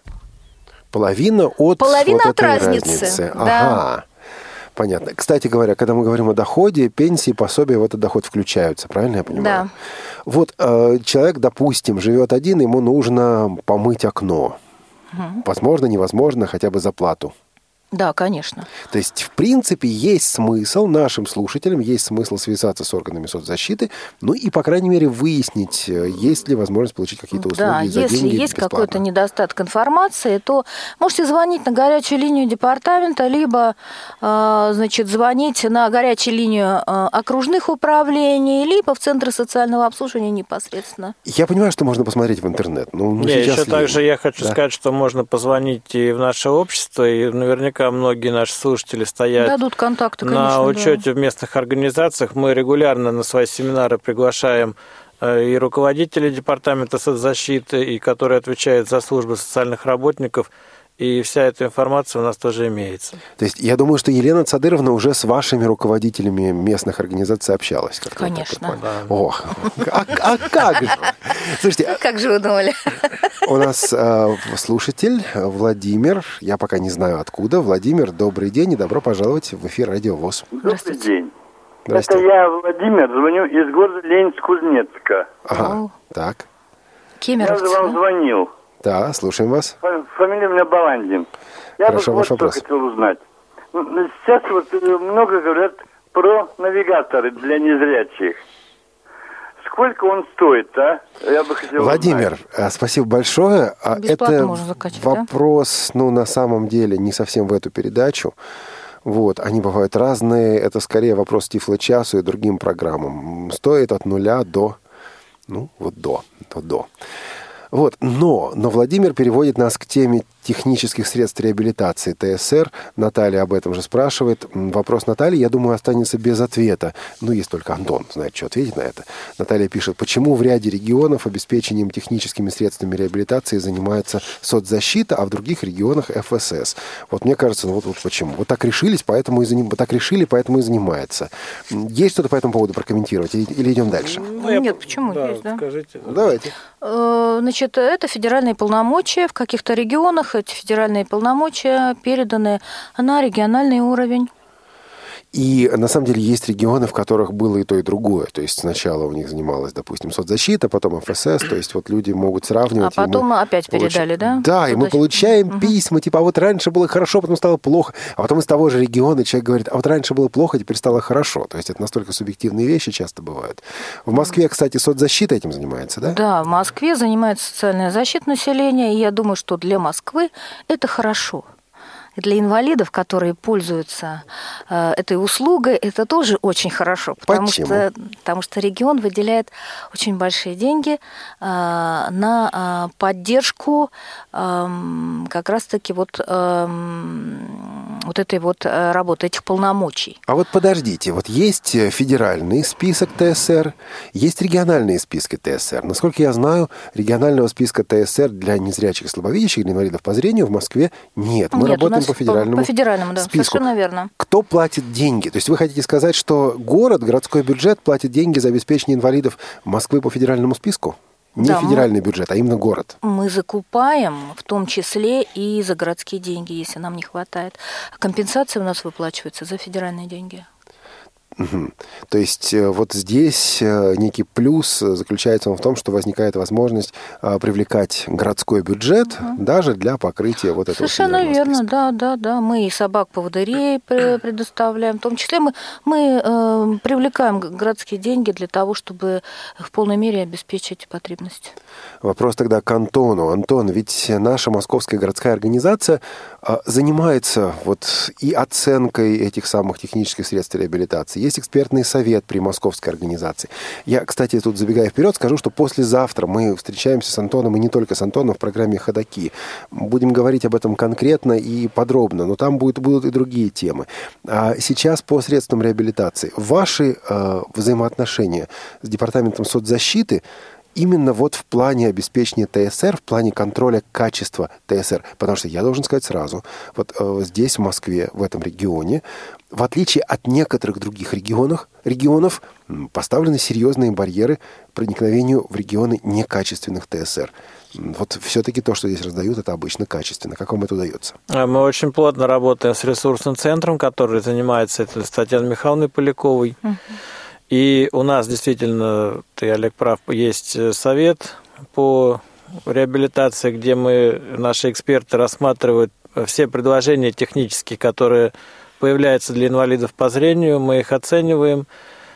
Половина от, Половина вот от этой разницы. разницы. Да. Ага. Понятно. Кстати говоря, когда мы говорим о доходе, пенсии, пособия в этот доход включаются, правильно я понимаю? Да. Вот э, человек, допустим, живет один, ему нужно помыть окно. Угу. Возможно, невозможно, хотя бы за плату. Да, конечно. То есть, в принципе, есть смысл нашим слушателям, есть смысл связаться с органами соцзащиты, ну и, по крайней мере, выяснить, есть ли возможность получить какие-то услуги да, за если деньги есть бесплатно. Какой-то недостаток информации, то можете звонить на горячую линию департамента, либо, значит, звонить на горячую линию окружных управлений, либо в центры социального обслуживания непосредственно. Я понимаю, что можно посмотреть в интернет. Но ну, Не, еще ли... также я хочу да? сказать, что можно позвонить и в наше общество, и наверняка многие наши слушатели стоят Дадут контакты, конечно, на учете да. в местных организациях. Мы регулярно на свои семинары приглашаем и руководителей департамента соцзащиты, и которые отвечают за службу социальных работников. И вся эта информация у нас тоже имеется. То есть я думаю, что Елена Цадыровна уже с вашими руководителями местных организаций общалась. Конечно. Да. Ох, а, а как же? Слушайте, как же вы думали? У нас э, слушатель Владимир, я пока не знаю откуда. Владимир, добрый день и добро пожаловать в эфир Радио ВОС. Добрый день. Это я, Владимир, звоню из города Ленинск-Кузнецка. Ага, О. так. Кемеровцы, я же вам да? звонил. Да, слушаем вас. Фамилия у меня Баландин. Я Хорошо, бы ваш вот вопрос. что хотел узнать. Сейчас вот много говорят про навигаторы для незрячих. Сколько он стоит, а? Я бы хотел Владимир, узнать. Спасибо большое. Бесплатно Это можно закачать, вопрос, да? ну, на самом деле, не совсем в эту передачу. Вот, они бывают разные. Это скорее вопрос Тифло-часу и другим программам. Стоит от нуля до, ну, вот до, до, до. Вот, но, но Владимир переводит нас к теме технических средств реабилитации ТСР. Наталья об этом же спрашивает. Вопрос Натальи, я думаю, останется без ответа. Ну, есть только Антон знает, что ответить на это. Наталья пишет, почему в ряде регионов обеспечением техническими средствами реабилитации занимается соцзащита, а в других регионах эф эс эс. Вот мне кажется, ну вот, вот почему. Вот так решились, поэтому и заним... вот так решили, поэтому и занимается. Есть что-то по этому поводу прокомментировать? Или, или идем дальше? Ну, я... Нет, почему? Да, есть, да? Скажите. Давайте. Значит, это федеральные полномочия. В каких-то регионах эти федеральные полномочия переданы на региональный уровень. И на самом деле есть регионы, в которых было и то, и другое. То есть сначала у них занималась, допустим, соцзащита, потом эф эс эс. То есть вот люди могут сравнивать. А потом мы опять передали, получ... да? Да, и мы получаем угу. письма, типа, а вот раньше было хорошо, потом стало плохо. А потом из того же региона человек говорит, а вот раньше было плохо, теперь стало хорошо. То есть это настолько субъективные вещи часто бывают. В Москве, кстати, соцзащита этим занимается, да? Да, в Москве занимается социальная защита населения, и я думаю, что для Москвы это хорошо. И для инвалидов, которые пользуются э, этой услугой, это тоже очень хорошо, потому что, потому что регион выделяет очень большие деньги э, на э, поддержку э, как раз-таки вот, э, вот этой вот работы, этих полномочий. А вот подождите, вот есть федеральный список ТСР, есть региональные списки ТСР. Насколько я знаю, регионального списка ТСР для незрячих и слабовидящих, для инвалидов по зрению в Москве нет. Мы нет, работаем по федеральному, по федеральному, да, списку. Совершенно верно. Кто платит деньги? То есть вы хотите сказать, что город, городской бюджет платит деньги за обеспечение инвалидов Москвы по федеральному списку? Не да, федеральный мы, бюджет, а именно город. Мы закупаем, в том числе и за городские деньги, если нам не хватает. Компенсация у нас выплачивается за федеральные деньги. Угу. То есть вот здесь некий плюс заключается в том, что возникает возможность привлекать городской бюджет угу. даже для покрытия вот этого. Совершенно верно, списка. да, да, да. Мы и собак-поводырей предоставляем. В том числе мы, мы э, привлекаем городские деньги для того, чтобы в полной мере обеспечить потребности. Вопрос тогда к Антону. Антон, ведь наша московская городская организация занимается вот и оценкой этих самых технических средств реабилитации. Есть экспертный совет при московской организации. Я, кстати, тут забегая вперед, скажу, что послезавтра мы встречаемся с Антоном, и не только с Антоном, в программе «Ходоки». Будем говорить об этом конкретно и подробно, но там будут, будут и другие темы. А сейчас по средствам реабилитации. Ваши э, взаимоотношения с Департаментом соцзащиты именно вот в плане обеспечения ТСР, в плане контроля качества ТСР. Потому что я должен сказать сразу, вот э, здесь, в Москве, в этом регионе, в отличие от некоторых других регионов, регионов поставлены серьезные барьеры проникновению в регионы некачественных ТСР. Вот все-таки то, что здесь раздают, это обычно качественно. Как вам это удается? Мы очень плотно работаем с ресурсным центром, который занимается этой, с Татьяной Михайловной Поляковой. Uh-huh. И у нас действительно, ты, Олег, прав, есть совет по реабилитации, где мы, наши эксперты рассматривают все предложения технические, которые появляются для инвалидов по зрению, мы их оцениваем.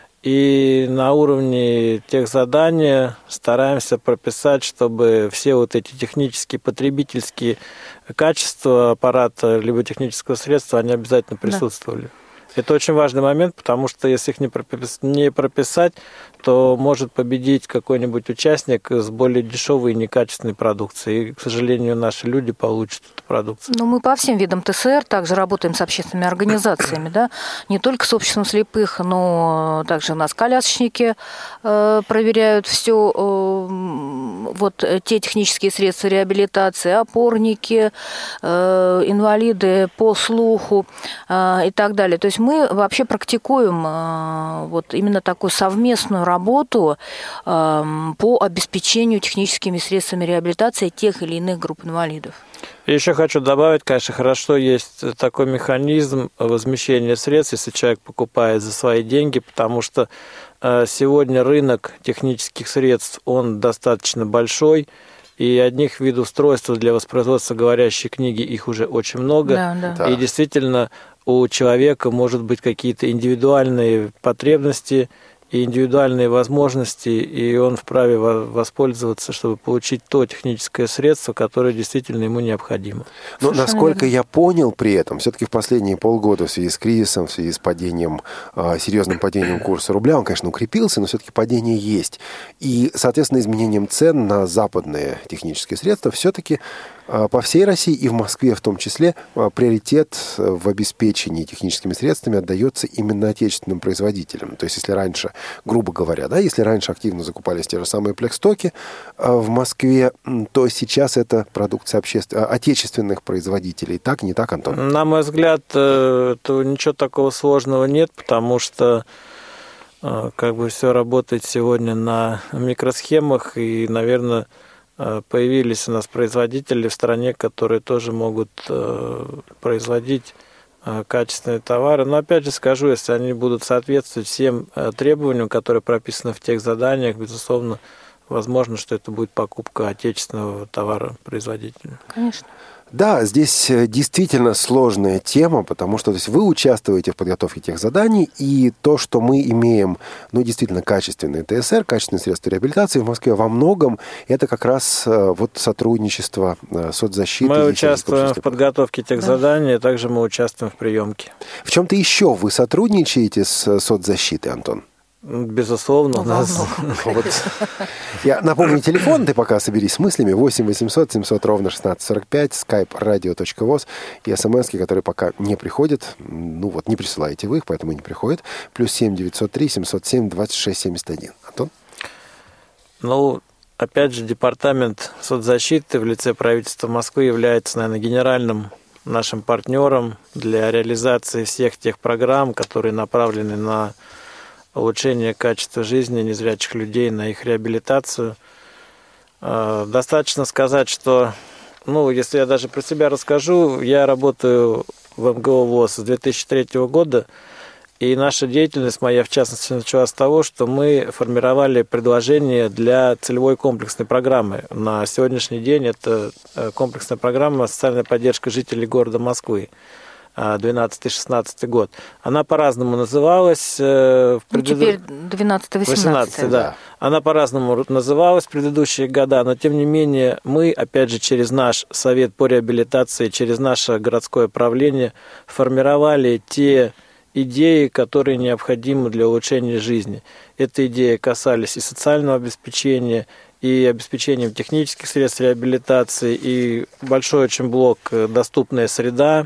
И на уровне тех заданий стараемся прописать, чтобы все вот эти технические, потребительские качества аппарата либо технического средства, они обязательно присутствовали. Да. Это очень важный момент, потому что если их не прописать, не прописать, то может победить какой-нибудь участник с более дешевой и некачественной продукцией. И, к сожалению, наши люди получат эту продукцию. Ну, мы по всем видам ТСР также работаем с общественными организациями, да, не только с обществом слепых, но также у нас колясочники э, проверяют все, э, вот те технические средства реабилитации, опорники, э, инвалиды по слуху э, и так далее. То есть мы вообще практикуем э, вот именно такую совместную работу э, по обеспечению техническими средствами реабилитации тех или иных групп инвалидов. И еще хочу добавить, конечно, хорошо есть такой механизм возмещения средств, если человек покупает за свои деньги, потому что э, сегодня рынок технических средств, он достаточно большой, и одних видов устройств для воспроизводства говорящей книги, их уже очень много. Да, да. И действительно у человека может быть какие-то индивидуальные потребности и индивидуальные возможности, и он вправе воспользоваться, чтобы получить то техническое средство, которое действительно ему необходимо. Но насколько я понял при этом, все-таки в последние полгода в связи с кризисом, в связи с падением, серьезным падением курса рубля, он, конечно, укрепился, но все-таки падение есть. И, соответственно, изменением цен на западные технические средства все-таки по всей России и в Москве в том числе приоритет в обеспечении техническими средствами отдается именно отечественным производителям. То есть, если раньше, грубо говоря, да, если раньше активно закупались те же самые плекстоки в Москве, то сейчас это продукция обществен... отечественных производителей. Так, не так, Антон? На мой взгляд, то ничего такого сложного нет, потому что как бы все работает сегодня на микросхемах, и, наверное, появились у нас производители в стране, которые тоже могут производить качественные товары. Но опять же скажу, если они будут соответствовать всем требованиям, которые прописаны в тех заданиях, безусловно, возможно, что это будет покупка отечественного товара производителя. Конечно. Да, здесь действительно сложная тема, потому что то есть, вы участвуете в подготовке тех заданий, и то, что мы имеем, ну, действительно, качественные ТСР, качественные средства реабилитации в Москве, во многом это как раз вот сотрудничество соцзащиты. Мы участвуем в подготовке тех да. заданий, а также мы участвуем в приемке. В чем-то еще вы сотрудничаете с соцзащитой, Антон? Безусловно. У нас... вот. Я напомню, телефон, ты пока соберись с мыслями, восемь восемьсот семьсот ровно шестнадцать сорок пять, skype radio.voz и смс-ки, которые пока не приходят, ну вот, не присылаете вы их, поэтому не приходят, плюс семь девятьсот три семьсот семь двадцать шесть семьдесят один. Антон? Ну, опять же, департамент соцзащиты в лице правительства Москвы является, наверное, генеральным нашим партнером для реализации всех тех программ, которые направлены на улучшение качества жизни незрячих людей, на их реабилитацию. Достаточно сказать, что, ну, если я даже про себя расскажу, я работаю в эм гэ о ВОС с две тысячи третьего года, И наша деятельность, моя в частности, началась с того, что мы формировали предложение для целевой комплексной программы. На сегодняшний день это комплексная программа «Социальная поддержка жителей города Москвы». двенадцатый-шестнадцатый год. Она по-разному называлась. В ну, теперь двенадцатый-восемнадцатый. Да. Она по-разному называлась в предыдущие года, но тем не менее мы, опять же, через наш Совет по реабилитации, через наше городское правление формировали те идеи, которые необходимы для улучшения жизни. Эти идеи касались и социального обеспечения, и обеспечением технических средств реабилитации, и большой очень блок «Доступная среда»,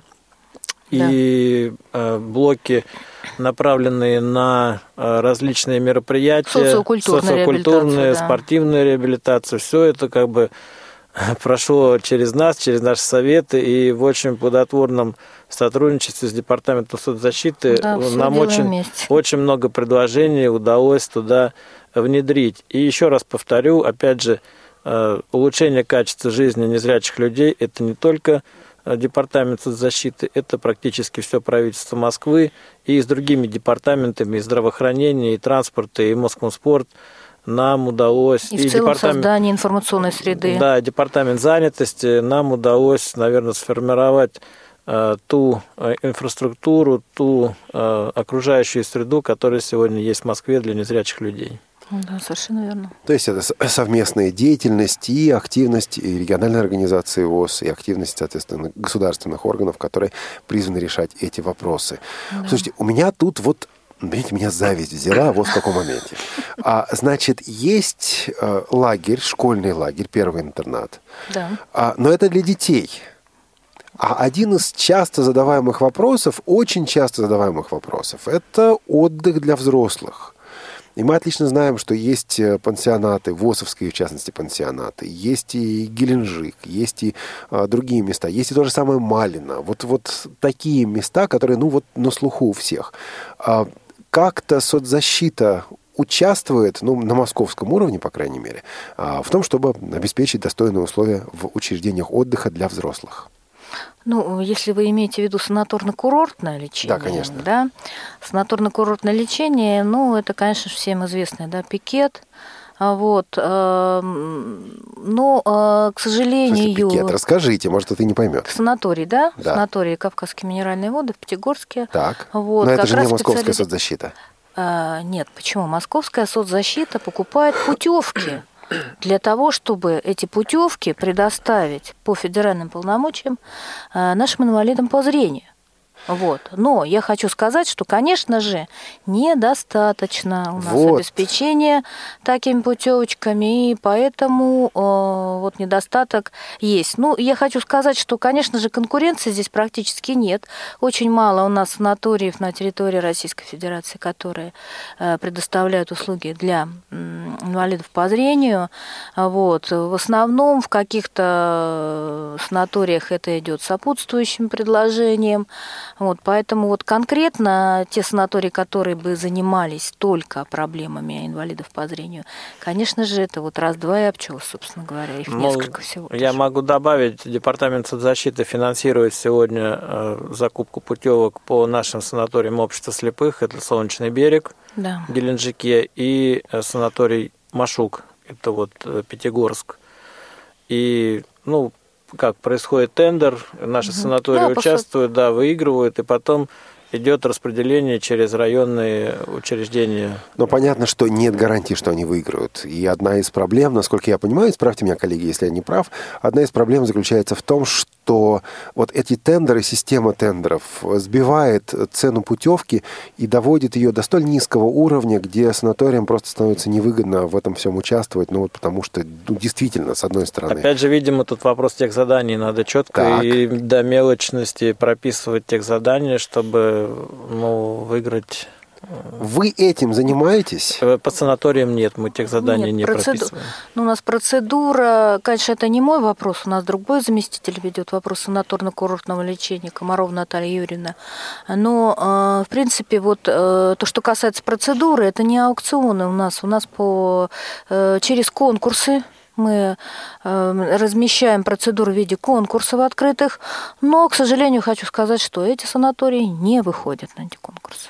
и да. блоки, направленные на различные мероприятия, социокультурная, социокультурная да. спортивная реабилитация. Все это как бы прошло через нас, через наши советы, и в очень плодотворном сотрудничестве с Департаментом соцзащиты да, нам очень, очень много предложений удалось туда внедрить. И еще раз повторю, опять же, улучшение качества жизни незрячих людей – это не только Департамент соцзащиты, это практически все правительство Москвы, и с другими департаментами, и здравоохранения, и транспорта, и Москомспорт нам удалось... И, и в целом создание информационной среды. Да, департамент занятости нам удалось, наверное, сформировать э, ту э, инфраструктуру, ту э, окружающую среду, которая сегодня есть в Москве для незрячих людей. Да, совершенно верно. То есть это совместная деятельность и активность и региональной организации ВОС, и активность, соответственно, государственных органов, которые призваны решать эти вопросы. Да. Слушайте, у меня тут вот... Понимаете, меня зависть взяла вот в каком моменте. А, значит, есть э, лагерь, школьный лагерь, первый интернат. Да. А, но это для детей. А один из часто задаваемых вопросов, очень часто задаваемых вопросов, это отдых для взрослых. И мы отлично знаем, что есть пансионаты, ВОСовские, в частности, пансионаты, есть и Геленджик, есть и а, другие места, есть и то же самое Малино. Вот, вот такие места, которые, ну, вот на слуху у всех. А, как-то соцзащита участвует, ну, на московском уровне, по крайней мере, а, в том, чтобы обеспечить достойные условия в учреждениях отдыха для взрослых. Ну, если вы имеете в виду санаторно-курортное лечение, да, конечно. Да, санаторно-курортное лечение, ну, это, конечно, всем известный, да, пикет. Вот, но, к сожалению... Слушайте, пикет, расскажите, может, это и не поймет. Санаторий, да? Да. Санаторий Кавказские минеральные воды в Пятигорске. Так, вот, но это же не московская специализ... соцзащита. А, нет, почему? Московская соцзащита покупает путевки для того, чтобы эти путевки предоставить по федеральным полномочиям нашим инвалидам по зрению. Вот. Но я хочу сказать, что, конечно же, недостаточно у нас вот. обеспечения такими путевочками, и поэтому э, вот недостаток есть. Ну, я хочу сказать, что, конечно же, конкуренции здесь практически нет. Очень мало у нас санаториев на территории Российской Федерации, которые э, предоставляют услуги для э, инвалидов по зрению. Вот. В основном в каких-то санаториях это идет сопутствующим предложением. Вот, поэтому вот конкретно те санатории, которые бы занимались только проблемами инвалидов по зрению, конечно же, это вот раз-два и обчелся, собственно говоря, их ну, несколько всего. Я тоже. Могу добавить, Департамент соцзащиты финансирует сегодня э, закупку путевок по нашим санаториям общества слепых, это Солнечный берег да. в Геленджике и э, санаторий Машук, это вот э, Пятигорск. И, ну, как происходит тендер, наши угу. санатории да, участвуют, да, выигрывают, и потом идет распределение через районные учреждения. Но понятно, что нет гарантии, что они выиграют. И одна из проблем, насколько я понимаю, исправьте меня, коллеги, если я не прав, одна из проблем заключается в том, что вот эти тендеры, система тендеров сбивает цену путевки и доводит ее до столь низкого уровня, где санаториям просто становится невыгодно в этом всем участвовать, ну вот потому что ну, действительно, с одной стороны... Опять же, видимо, тут вопрос тех заданий. Надо четко так. и до мелочности прописывать тех задания, чтобы ну, выиграть... Вы этим занимаетесь? По санаториям нет, мы тех заданий нет, не процеду... прописываем. Ну, у нас процедура, конечно, это не мой вопрос, у нас другой заместитель ведет вопрос санаторно-курортного лечения, Комарова Наталья Юрьевна. Но, в принципе, вот то, что касается процедуры, это не аукционы у нас, у нас по... через конкурсы. Мы э, размещаем процедуру в виде конкурсов открытых, но, к сожалению, хочу сказать, что эти санатории не выходят на эти конкурсы.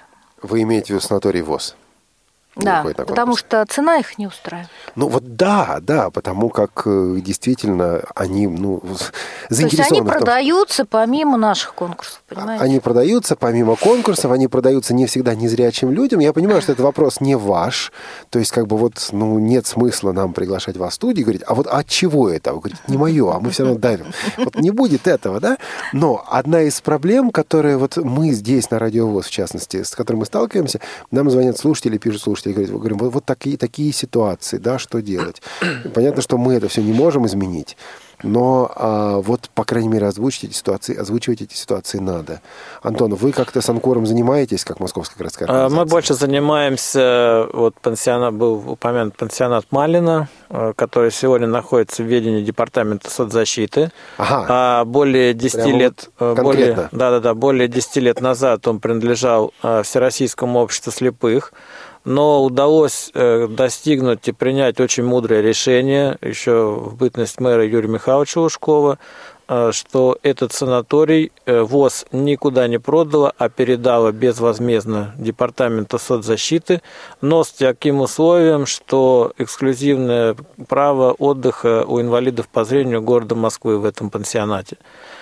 Вы имеете в виду санаторий ВОС? Да, потому что цена их не устраивает. Ну вот да, да, потому как действительно они ну, заинтересованы. То есть они продаются помимо наших конкурсов, понимаете? Они продаются помимо конкурсов, они продаются не всегда незрячим людям. Я понимаю, что этот вопрос не ваш. То есть как бы вот ну, нет смысла нам приглашать вас в студию и говорить, а вот от чего это? Вы говорите, не мое, а мы все равно давим. Вот не будет этого, да? Но одна из проблем, которые вот мы здесь на Радио ВОС, в частности, с которой мы сталкиваемся, нам звонят слушатели, пишут слушатели, и говорим, вот, вот такие, такие ситуации, да, что делать? Понятно, что мы это все не можем изменить, но а, вот, по крайней мере, озвучить эти ситуации, озвучивать эти ситуации надо. Антон, вы как-то с Анкором занимаетесь, как Московская городская организация? Мы больше занимаемся, вот пансионат, был упомянут пансионат Малина, который сегодня находится в ведении Департамента соцзащиты. Ага. А более десяти лет, более, да, да, да, более десяти лет назад он принадлежал Всероссийскому обществу слепых. Но удалось достигнуть и принять очень мудрое решение еще в бытность мэра Юрия Михайловича Лужкова, что этот санаторий ВОС никуда не продала, а передала безвозмездно Департаменту соцзащиты, но с таким условием, что эксклюзивное право отдыха у инвалидов по зрению города Москвы в этом пансионате.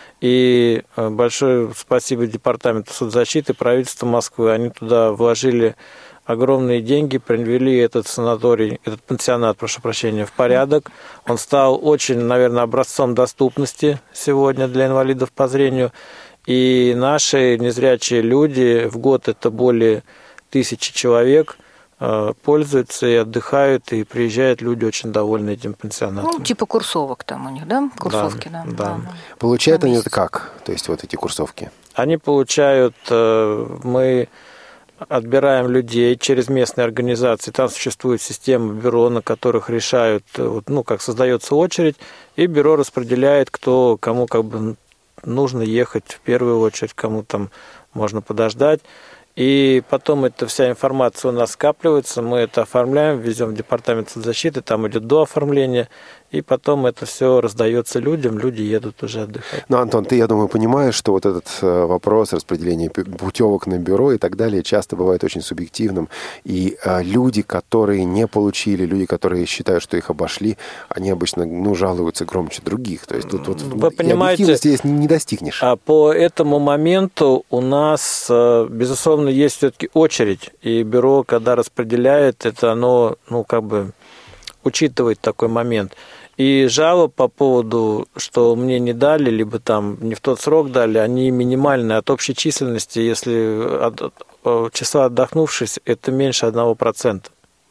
И большое спасибо Департаменту соцзащиты, правительству Москвы, они туда вложили огромные деньги, привели этот санаторий, этот пансионат, прошу прощения, в порядок. Он стал очень, наверное, образцом доступности сегодня для инвалидов по зрению. И наши незрячие люди, в год это более тысячи человек, пользуются и отдыхают, и приезжают люди очень довольны этим пансионатом. Ну, типа курсовок там у них, да? Курсовки, да. да. да. Получают они это как? То есть вот эти курсовки? Они получают, мы... отбираем людей через местные организации. Там существует система бюро, на которых решают, ну, как создается очередь, и бюро распределяет, кто, кому как бы нужно ехать в первую очередь, кому там можно подождать. И потом эта вся информация у нас скапливается, мы это оформляем, везем в Департамент соцзащиты, там идет до оформления, и потом это все раздается людям, люди едут уже отдыхать. Ну, Антон, ты, я думаю, понимаешь, что вот этот вопрос распределения путевок на бюро и так далее часто бывает очень субъективным. И а, люди, которые не получили, люди, которые считают, что их обошли, они обычно ну, жалуются громче других. То есть тут вот вы понимаете, объективности здесь не достигнешь. А по этому моменту у нас, безусловно, есть все-таки очередь. И бюро, когда распределяет, это оно, ну, как бы учитывает такой момент. И жалоб по поводу, что мне не дали, либо там не в тот срок дали, они минимальные от общей численности, если от, от числа отдохнувших, это меньше одного процента.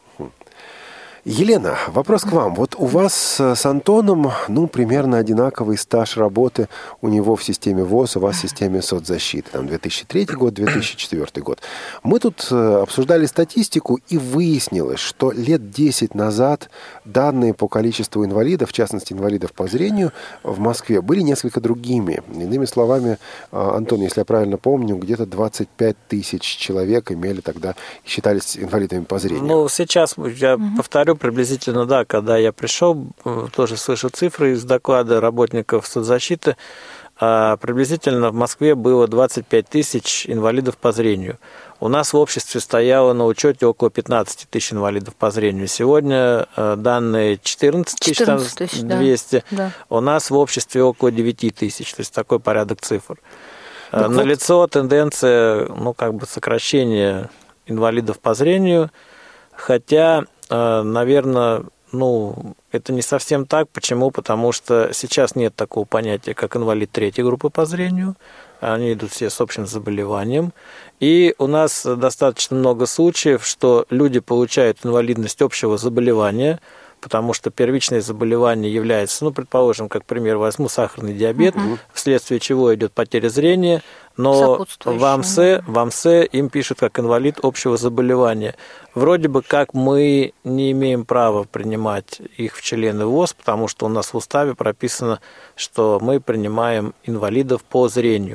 Елена, вопрос к вам. Вот у вас с Антоном, ну, примерно одинаковый стаж работы у него в системе ВОС, у вас в системе соцзащиты. Там две тысячи третий год, две тысячи четвёртый год. Мы тут обсуждали статистику, и выяснилось, что лет десять назад данные по количеству инвалидов, в частности, инвалидов по зрению, в Москве были несколько другими. Иными словами, Антон, если я правильно помню, где-то двадцать пять тысяч человек имели тогда, считались инвалидами по зрению. Ну, сейчас, я угу. повторю, приблизительно, да, когда я пришел, тоже слышу цифры из доклада работников соцзащиты, приблизительно в Москве было двадцать пять тысяч инвалидов по зрению. У нас в обществе стояло на учете около пятнадцать тысяч инвалидов по зрению. Сегодня данные четырнадцать тысяч двести. Да, да. У нас в обществе около девять тысяч. То есть такой порядок цифр. Ну, налицо тенденция, ну, как бы сокращения инвалидов по зрению, хотя, наверное, ну, это не совсем так. Почему? Потому что сейчас нет такого понятия, как инвалид третьей группы по зрению. Они идут все с общим заболеванием. И у нас достаточно много случаев, что люди получают инвалидность общего заболевания, потому что первичное заболевание является, ну, предположим, как пример возьму, сахарный диабет, угу. вследствие чего идет потеря зрения, но в АМСЭ, в АМСЭ им пишут как инвалид общего заболевания. Вроде бы как мы не имеем права принимать их в члены ВОС, потому что у нас в уставе прописано, что мы принимаем инвалидов по зрению.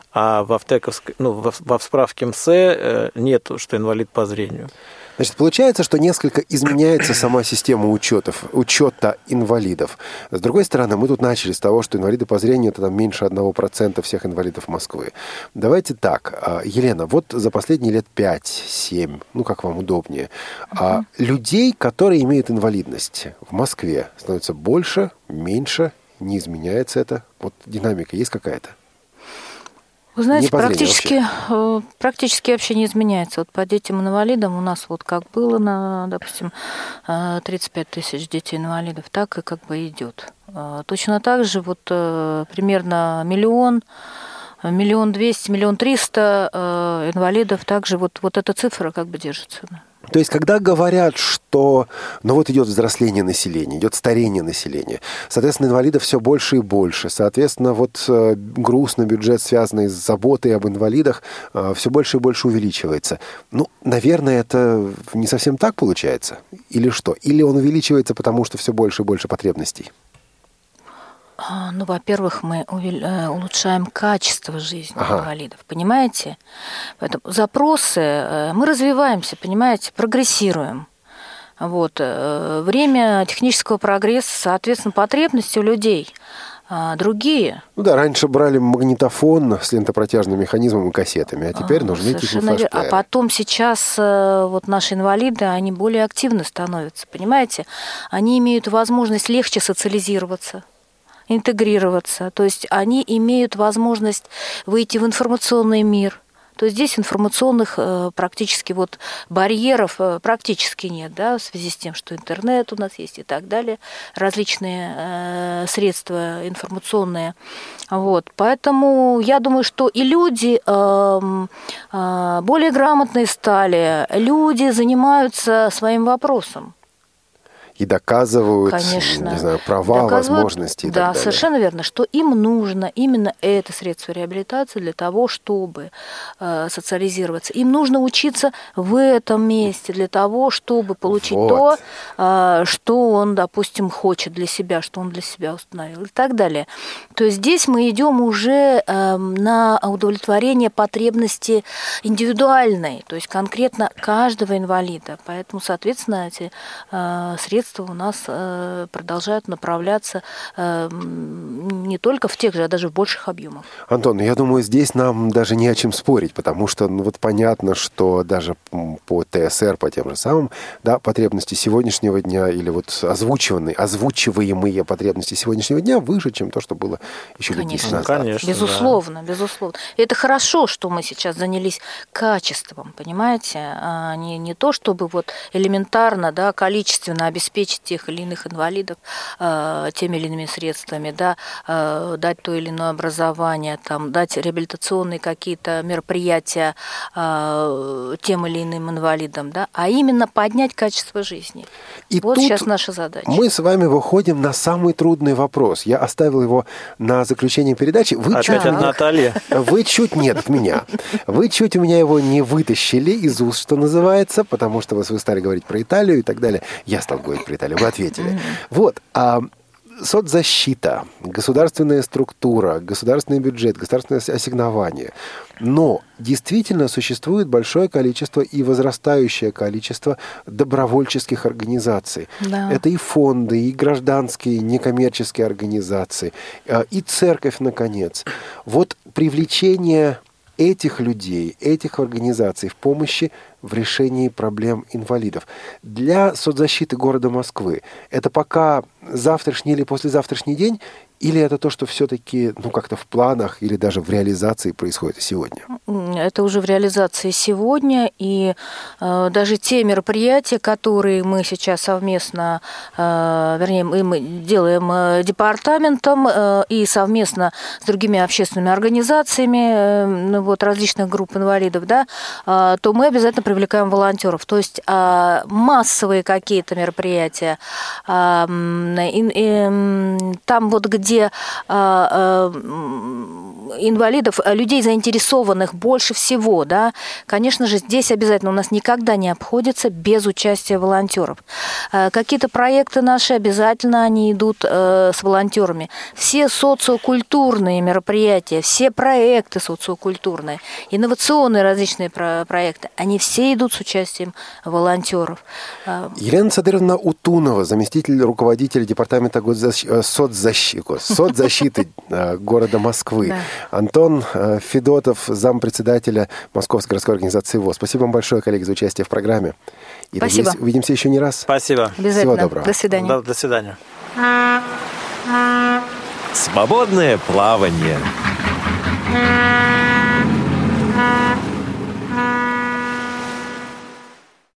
а в, Автековской, ну, во, во справке МСЭ нет, что инвалид по зрению. Значит, получается, что несколько изменяется сама система учетов, учета инвалидов. С другой стороны, мы тут начали с того, что инвалиды по зрению – это там меньше одного процента всех инвалидов Москвы. Давайте так, Елена, вот за последние лет пять-семь, ну, как вам удобнее, uh-huh. людей, которые имеют инвалидность в Москве, становится больше, меньше, не изменяется это? Вот динамика есть какая-то? Вы знаете, практически вообще. практически вообще не изменяется. Вот по детям-инвалидам у нас вот как было, на, допустим, тридцать пять тысяч детей-инвалидов, так и как бы идет. Точно так же вот примерно миллион, миллион двести, миллион триста инвалидов, также вот, вот эта цифра как бы держится. То есть, когда говорят, что ну вот идет взросление населения, идет старение населения, соответственно, инвалидов все больше и больше, соответственно, вот э, грустный бюджет, связанный с заботой об инвалидах, э, все больше и больше увеличивается. Ну, наверное, это не совсем так получается? Или что? Или он увеличивается, потому что все больше и больше потребностей? Ну, во-первых, мы улучшаем качество жизни ага. инвалидов, понимаете? Поэтому запросы, мы развиваемся, понимаете, прогрессируем. Вот. Время технического прогресса, соответственно, потребности у людей другие. Ну да, раньше брали магнитофон с лентопротяжным механизмом и кассетами, а теперь нужны тифлофлешплееры. А потом сейчас вот наши инвалиды, они более активны становятся, понимаете? Они имеют возможность легче социализироваться, интегрироваться. То есть они имеют возможность выйти в информационный мир. То есть здесь информационных практически вот барьеров практически нет, да, в связи с тем, что интернет у нас есть и так далее, различные средства информационные. Вот. Поэтому я думаю, что и люди более грамотные стали, люди занимаются своим вопросом. И доказывают, Конечно. не знаю, права, доказывают, возможности и да, так далее. Да, совершенно верно, что им нужно именно это средство реабилитации для того, чтобы э, социализироваться. Им нужно учиться в этом месте для того, чтобы получить вот. то, э, что он, допустим, хочет для себя, что он для себя установил и так далее. То есть здесь мы идем уже э, на удовлетворение потребности индивидуальной, то есть конкретно каждого инвалида. Поэтому, соответственно, эти э, средства у нас э, продолжают направляться э, не только в тех же, а даже в больших объемах. Антон, я думаю, здесь нам даже не о чем спорить, потому что ну, вот понятно, что даже по ТСР, по тем же самым, да, потребности сегодняшнего дня или вот озвучиванные, озвучиваемые потребности сегодняшнего дня выше, чем то, что было еще лет десять назад. Конечно, безусловно, да. безусловно. И это хорошо, что мы сейчас занялись качеством, понимаете, а не, не то, чтобы вот элементарно, да, количественно обеспечить тех или иных инвалидов э, теми или иными средствами, да, э, дать то или иное образование, там, дать реабилитационные какие-то мероприятия э, тем или иным инвалидам, да, а именно поднять качество жизни. И вот тут сейчас наша задача. Мы с вами выходим на самый трудный вопрос. Я оставил его на заключение передачи. Вы Опять чуть, от Натальи. Вы чуть, нет, от меня. Вы чуть у меня его не вытащили из уст, что называется, потому что вы стали говорить про Италию и так далее. Я стал говорить про Италию, вы ответили. Mm-hmm. Вот, а соцзащита, государственная структура, государственный бюджет, государственное ассигнование. Но действительно существует большое количество и возрастающее количество добровольческих организаций. Да. Это и фонды, и гражданские, некоммерческие организации, и церковь, наконец. Вот привлечение этих людей, этих организаций в помощи в решении проблем инвалидов. Для соцзащиты города Москвы это пока завтрашний или послезавтрашний день, или это то, что все-таки ну, как-то в планах или даже в реализации происходит сегодня? Это уже в реализации сегодня, и э, даже те мероприятия, которые мы сейчас совместно, э, вернее, мы, мы делаем э, департаментом э, и совместно с другими общественными организациями, э, ну, вот, различных групп инвалидов, да, э, то мы обязательно привлекаем волонтеров. То есть э, массовые какие-то мероприятия, э, э, э, там вот где где инвалидов, людей заинтересованных больше всего, да, конечно же, здесь обязательно у нас никогда не обходится без участия волонтеров. Какие-то проекты наши обязательно они идут с волонтерами. Все социокультурные мероприятия, все проекты социокультурные, инновационные различные про- проекты, они все идут с участием волонтеров. Елена Садыровна Утунова, заместитель руководителя департамента соцзащиты, соцзащиты города Москвы. Да. Антон Федотов, зампредседателя Московской городской организации ВОС. Спасибо вам большое, коллеги, за участие в программе. И спасибо. Надеюсь, увидимся еще не раз. Спасибо. Обязательно. Всего доброго. До свидания. До, до свидания. Свободное плавание.